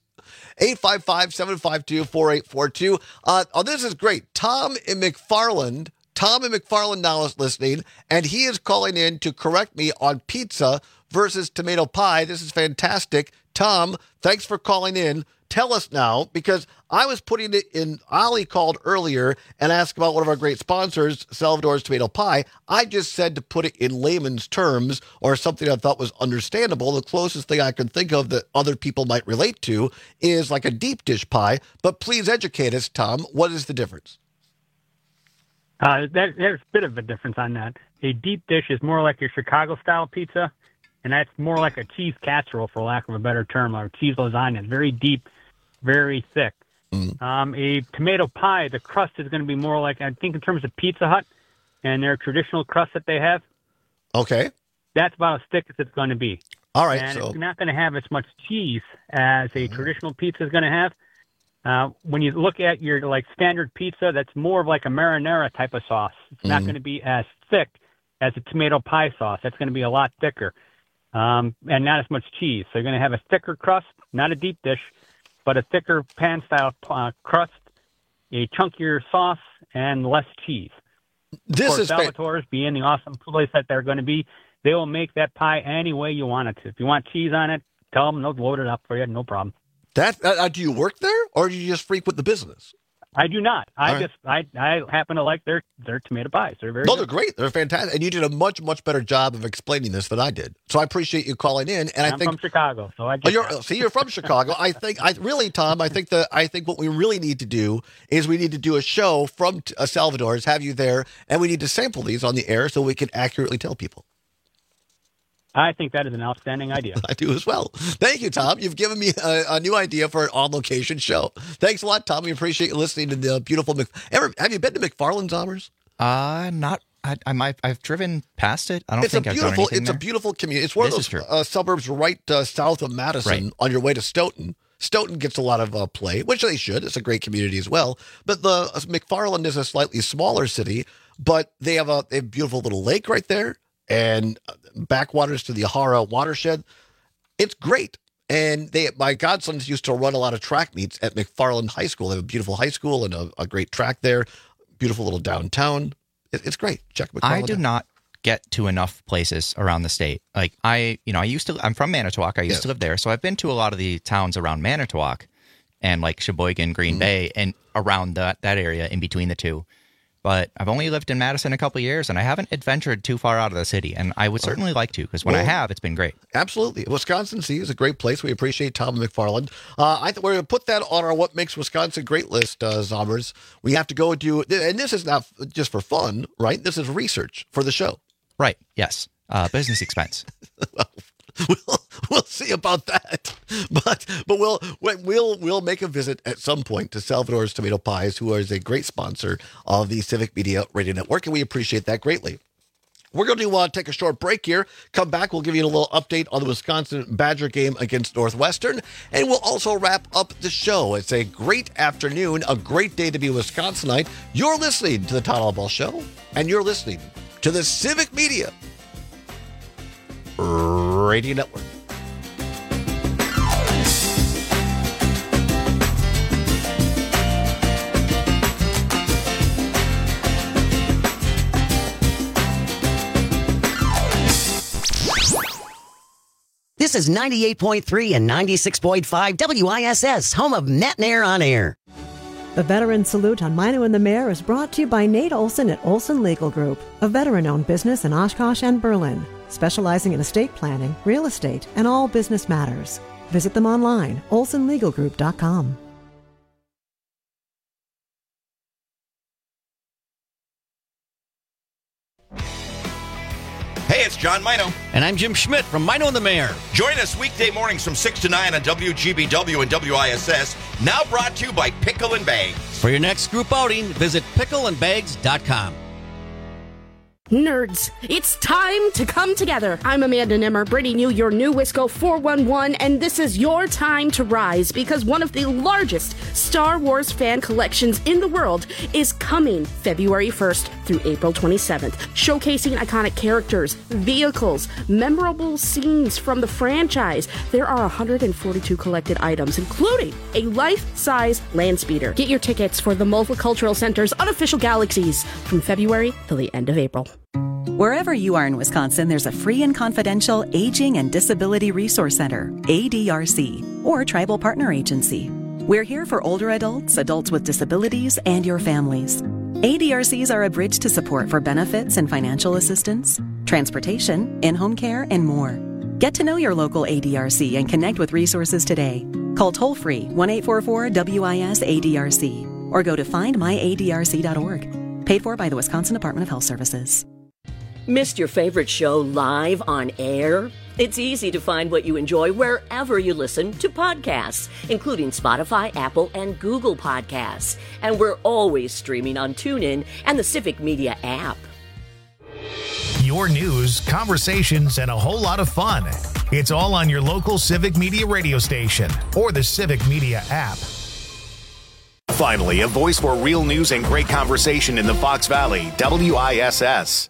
855-752-4842. This is great. Tom in McFarland now is listening, and he is calling in to correct me on pizza versus tomato pie. This is fantastic. Tom, thanks for calling in. Tell us now, because I was putting it in, Ali called earlier and asked about one of our great sponsors, Salvador's Tomato Pie. I just said to put it in layman's terms or something I thought was understandable. The closest thing I can think of that other people might relate to is like a deep dish pie. But please educate us, Tom. What is the difference? There's a bit of a difference on that. A deep dish is more like your Chicago-style pizza, and that's more like a cheese casserole, for lack of a better term, or cheese lasagna. It's very deep, very thick. A tomato pie, the crust is going to be more like, I think in terms of Pizza Hut and their traditional crust that they have. Okay. That's about as thick as it's going to be. All right. And it's not going to have as much cheese as a traditional pizza is going to have. When you look at your like standard pizza, that's more of like a marinara type of sauce. It's not going to be as thick as a tomato pie sauce. That's going to be a lot thicker. And not as much cheese. So you're going to have a thicker crust, not a deep dish, but a thicker pan-style crust, a chunkier sauce, and less cheese. This is Salvatore's being the awesome place that they're going to be. They will make that pie any way you want it to. If you want cheese on it, tell them they'll load it up for you, no problem. Do you work there, or do you just frequent the business? I do not. I happen to like their tomato pies. They're very good. They're great. They're fantastic. And you did a much, much better job of explaining this than I did. So I appreciate you calling in. And I'm from Chicago, so I get you're from Chicago. Tom, I think what we really need to do is we need to do a show from Salvador's, have you there, and we need to sample these on the air so we can accurately tell people. I think that is an outstanding idea. I do as well. Thank you, Tom. You've given me a new idea for an on-location show. Thanks a lot, Tom. We appreciate you listening to the beautiful have you been to McFarland's, Amers? Not. I've driven past it. I don't think I've done anything It's there. a beautiful community. It's one of those suburbs right south of Madison on your way to Stoughton. Stoughton gets a lot of play, which they should. It's a great community as well. But the McFarland is a slightly smaller city, but they have a beautiful little lake right there and backwaters to the Yahara watershed. It's great. And my godsons used to run a lot of track meets at McFarland High School. They have a beautiful high school and a great track there. Beautiful little downtown. It's great. Check McFarland. I do not get to enough places around the state. Like I'm from Manitowoc. I used to live there. So I've been to a lot of the towns around Manitowoc and like Sheboygan, Green Bay, and around that area in between the two. But I've only lived in Madison a couple of years, and I haven't adventured too far out of the city. And I would certainly like to, because when I have, it's been great. Absolutely. Wisconsin Sea is a great place. We appreciate Tom McFarland. I think we're going to put that on our What Makes Wisconsin Great list, Zombers. We have to go do, and this is not just for fun, right? This is research for the show. Right. Yes. Business expense. We'll see about that, but we'll make a visit at some point to Salvador's Tomato Pies, who is a great sponsor of the Civic Media Radio Network, and we appreciate that greatly. We're going to take a short break here. Come back. We'll give you a little update on the Wisconsin Badger game against Northwestern. And we'll also wrap up the show. It's a great afternoon, a great day to be a Wisconsinite. You're listening to the Todd Albaugh Show, and you're listening to the Civic Media Radio Network. This is 98.3 and 96.5 WISS, home of Matt and Air on Air. The Veteran Salute on Mino and the Mayor is brought to you by Nate Olson at Olson Legal Group, a veteran-owned business in Oshkosh and Berlin, specializing in estate planning, real estate, and all business matters. Visit them online, olsonlegalgroup.com. Hey, it's John Mino. And I'm Jim Schmidt from Mino and the Mayor. Join us weekday mornings from 6 to 9 on WGBW and WISS. Now brought to you by Pickle and Bags. For your next group outing, visit pickleandbags.com. Nerds, it's time to come together. I'm Amanda Nimmer, bringing you your new Wisco 411, and this is your time to rise because one of the largest Star Wars fan collections in the world is coming February 1st through April 27th, showcasing iconic characters, vehicles, memorable scenes from the franchise. There are 142 collected items, including a life-size land speeder. Get your tickets for the Multicultural Center's unofficial Galaxies from February till the end of April. Wherever you are in Wisconsin, there's a free and confidential Aging and Disability Resource Center, ADRC, or Tribal Partner Agency. We're here for older adults, adults with disabilities, and your families. ADRCs are a bridge to support for benefits and financial assistance, transportation, in-home care, and more. Get to know your local ADRC and connect with resources today. Call toll-free 1-844-WIS-ADRC or go to findmyadrc.org. Paid for by the Wisconsin Department of Health Services. Missed your favorite show live on air? It's easy to find what you enjoy wherever you listen to podcasts, including Spotify, Apple, and Google Podcasts. And we're always streaming on TuneIn and the Civic Media app. Your news, conversations, and a whole lot of fun. It's all on your local Civic Media radio station or the Civic Media app. Finally, a voice for real news and great conversation in the Fox Valley, WISS.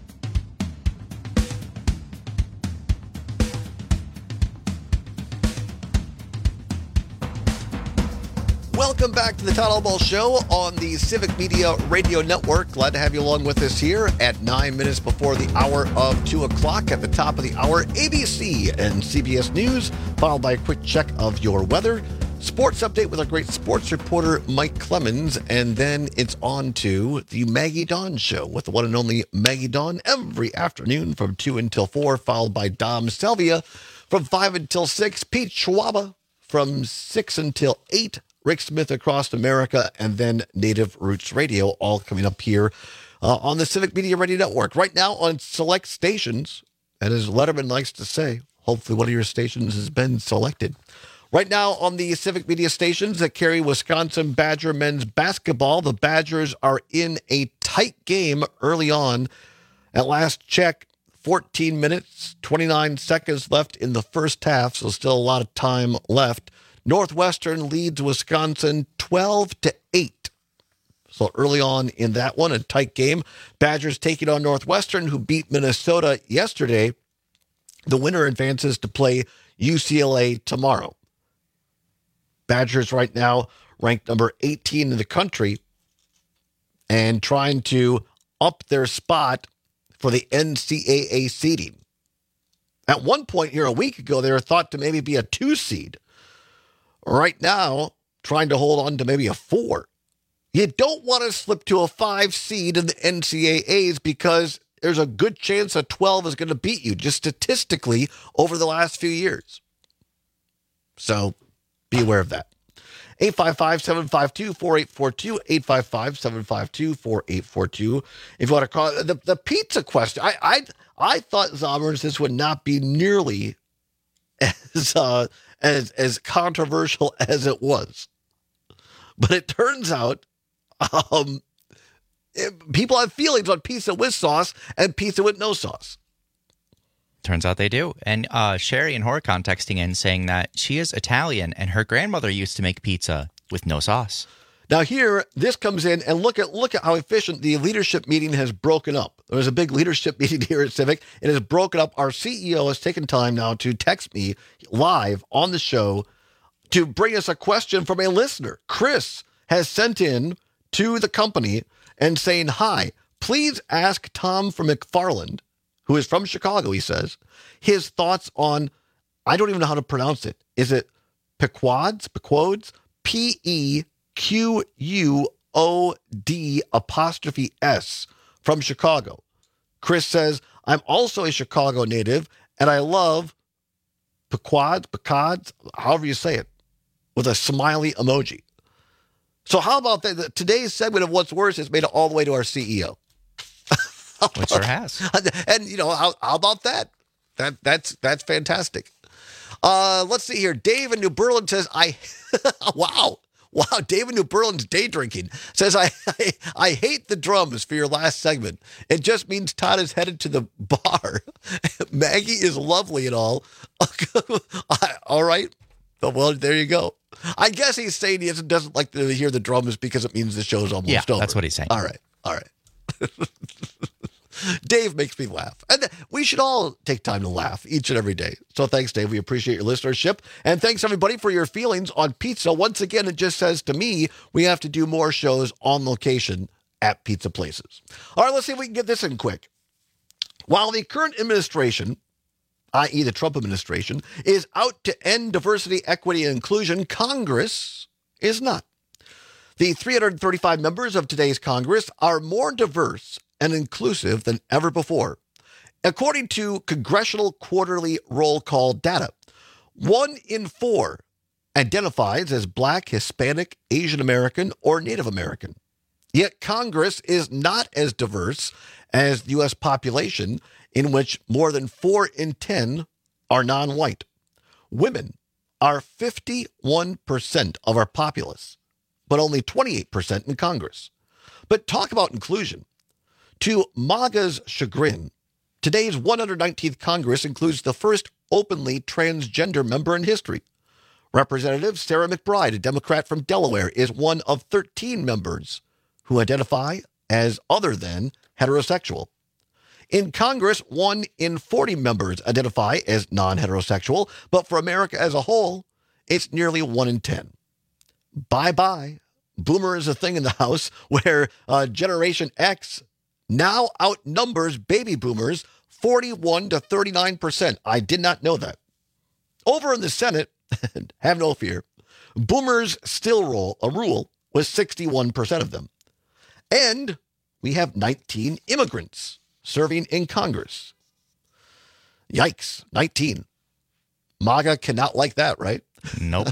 Welcome back to the Todd Albaugh Show on the Civic Media Radio Network. Glad to have you along with us here at 9 minutes before the hour of 2 o'clock. At the top of the hour, ABC and CBS News, followed by a quick check of your weather. Sports update with our great sports reporter, Mike Clemens. And then it's on to the Maggie Dawn Show with the one and only Maggie Dawn every afternoon from 2 until 4, followed by Dom Selvia from 5 until 6, Pete Schwaba from 6 until 8, Rick Smith Across America, and then Native Roots Radio, all coming up here on the Civic Media Radio Network. Right now on select stations, and as Letterman likes to say, hopefully one of your stations has been selected. Right now on the Civic Media stations that carry Wisconsin Badger men's basketball, the Badgers are in a tight game early on. At last check, 14 minutes, 29 seconds left in the first half, so still a lot of time left. Northwestern leads Wisconsin 12-8. So early on in that one, a tight game. Badgers taking on Northwestern, who beat Minnesota yesterday. The winner advances to play UCLA tomorrow. Badgers right now ranked number 18 in the country and trying to up their spot for the NCAA seeding. At one point here a week ago, they were thought to maybe be a 2 seed. Right now, trying to hold on to maybe a 4. You don't want to slip to a 5 seed in the NCAAs because there's a good chance a 12 is going to beat you, just statistically, over the last few years. So be aware of that. 855-752-4842, 855-752-4842. If you want to call the pizza question, I thought, Zommers, this would not be nearly as controversial as it was. But it turns out people have feelings on pizza with sauce and pizza with no sauce. Turns out they do. And Sherry in Horicon texting in saying that she is Italian and her grandmother used to make pizza with no sauce. Now here, this comes in, and look at how efficient the leadership meeting has broken up. There was a big leadership meeting here at Civic. It has broken up. Our CEO has taken time now to text me live on the show to bring us a question from a listener. Chris has sent in to the company and saying, hi, please ask Tom from McFarland, who is from Chicago, he says, his thoughts on, I don't even know how to pronounce it. Is it Pequods? Pequod''S from Chicago. Chris says, I'm also a Chicago native, and I love Pequods, however you say it, with a smiley emoji. So how about that? Today's segment of What's Worse has made it all the way to our CEO. Which sure has. And, how about that? That's fantastic. Let's see here. Dave in New Berlin says, wow, Dave in New Berlin's day drinking. Says, I hate the drums for your last segment. It just means Todd is headed to the bar. Maggie is lovely and all. All right. Well, there you go. I guess he's saying he doesn't like to hear the drums because it means the show's almost over. That's what he's saying. All right. Dave makes me laugh. And we should all take time to laugh each and every day. So thanks, Dave. We appreciate your listenership. And thanks, everybody, for your feelings on pizza. Once again, it just says to me, we have to do more shows on location at pizza places. All right, let's see if we can get this in quick. While the current administration, i.e. the Trump administration, is out to end diversity, equity, and inclusion, Congress is not. The 335 members of today's Congress are more diverse and inclusive than ever before. According to Congressional Quarterly Roll Call data, 1 in 4 identifies as Black, Hispanic, Asian American, or Native American. Yet Congress is not as diverse as the U.S. population, in which more than 4 in 10 are non-white. Women are 51% of our populace, but only 28% in Congress. But talk about inclusion. To MAGA's chagrin, today's 119th Congress includes the first openly transgender member in history. Representative Sarah McBride, a Democrat from Delaware, is one of 13 members who identify as other than heterosexual. In Congress, 1 in 40 members identify as non-heterosexual, but for America as a whole, it's nearly 1 in 10. Bye-bye. Boomer is a thing in the House where Generation X now outnumbers baby boomers 41 to 39%. I did not know that. Over in the Senate, have no fear, boomers still rule with 61% of them. And we have 19 immigrants serving in Congress. Yikes, 19. MAGA cannot like that, right? Nope.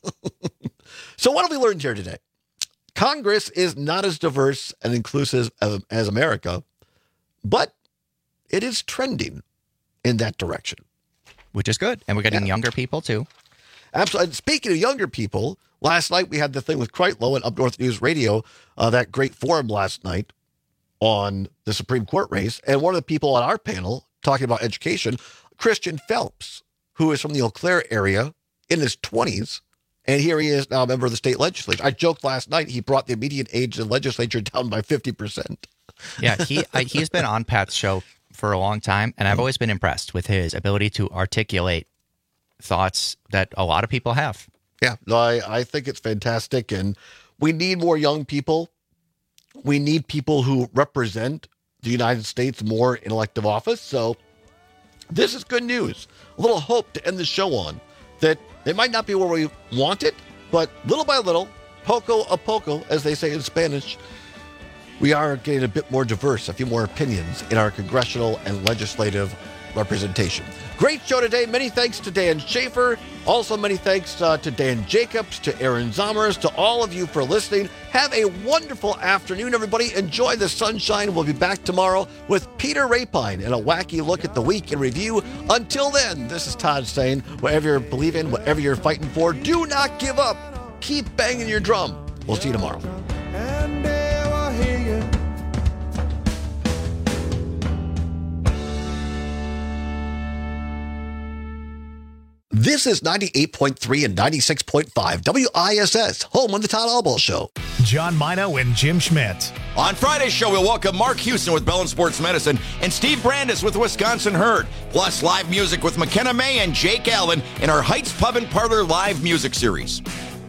So what have we learned here today? Congress is not as diverse and inclusive as America, but it is trending in that direction. Which is good. And we're getting younger people, too. Absolutely. Speaking of younger people, last night we had the thing with Kreitlow and Up North News Radio, that great forum last night on the Supreme Court race. And one of the people on our panel talking about education, Christian Phelps, who is from the Eau Claire area in his 20s. And here he is now a member of the state legislature. I joked last night he brought the median age of the legislature down by 50%. Yeah, he's been on Pat's show for a long time, and I've always been impressed with his ability to articulate thoughts that a lot of people have. Yeah, no, I think it's fantastic, and we need more young people. We need people who represent the United States more in elective office. So this is good news. A little hope to end the show on, that it might not be where we want it, but little by little, poco a poco, as they say in Spanish, we are getting a bit more diverse, a few more opinions in our congressional and legislative representation. Great show today. Many thanks to Dan Schaefer. Also, many thanks to Dan Jacobs, to Aaron Zomers, to all of you for listening. Have a wonderful afternoon, everybody. Enjoy the sunshine. We'll be back tomorrow with Peter Rapine and a wacky look at the week in review. Until then, this is Todd saying, whatever you're believing, whatever you're fighting for, do not give up. Keep banging your drum. We'll see you tomorrow. And they will hear you This is 98.3 and 96.5 WISS, home of the Todd Albaugh Show. John Mino and Jim Schmidt. On Friday's show, we'll welcome Mark Houston with Bell and Sports Medicine and Steve Brandis with Wisconsin Herd. Plus, live music with McKenna May and Jake Allen in our Heights Pub and Parlor live music series.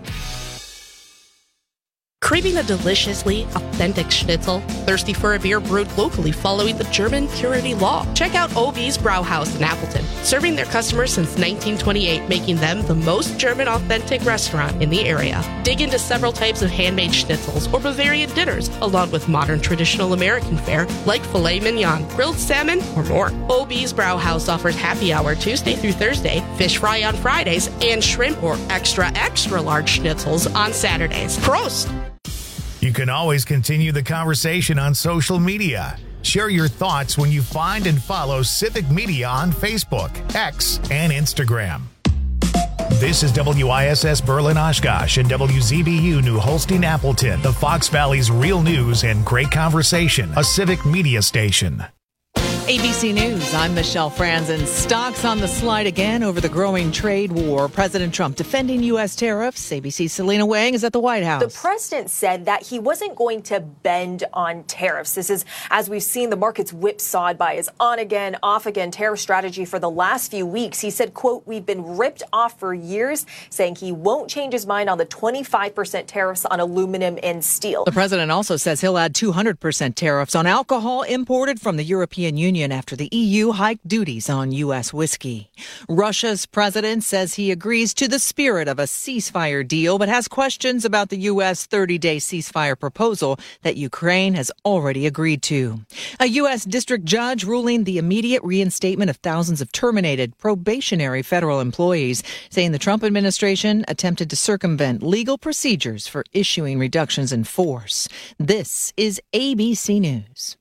Craving a deliciously authentic schnitzel? Thirsty for a beer brewed locally following the German purity law? Check out OB's Brauhaus in Appleton, serving their customers since 1928, making them the most German authentic restaurant in the area. Dig into several types of handmade schnitzels or Bavarian dinners, along with modern traditional American fare like filet mignon, grilled salmon, or more. OB's Brauhaus offers happy hour Tuesday through Thursday, fish fry on Fridays, and shrimp or extra large schnitzels on Saturdays. Prost! You can always continue the conversation on social media. Share your thoughts when you find and follow Civic Media on Facebook, X, and Instagram. This is WISS Berlin Oshkosh and WZBU New Holstein Appleton, the Fox Valley's real news and great conversation, a Civic Media station. ABC News, I'm Michelle Franzen. Stocks on the slide again over the growing trade war. President Trump defending U.S. tariffs. ABC's Selena Wang is at the White House. The president said that he wasn't going to bend on tariffs. This is as we've seen the markets whipsawed by his on-again, off-again tariff strategy for the last few weeks. He said, quote, "We've been ripped off for years," saying he won't change his mind on the 25% tariffs on aluminum and steel. The president also says he'll add 200% tariffs on alcohol imported from the European Union after the EU hiked duties on U.S. whiskey. Russia's president says he agrees to the spirit of a ceasefire deal, but has questions about the U.S. 30-day ceasefire proposal that Ukraine has already agreed to. A U.S. district judge ruling the immediate reinstatement of thousands of terminated probationary federal employees, saying the Trump administration attempted to circumvent legal procedures for issuing reductions in force. This is ABC News.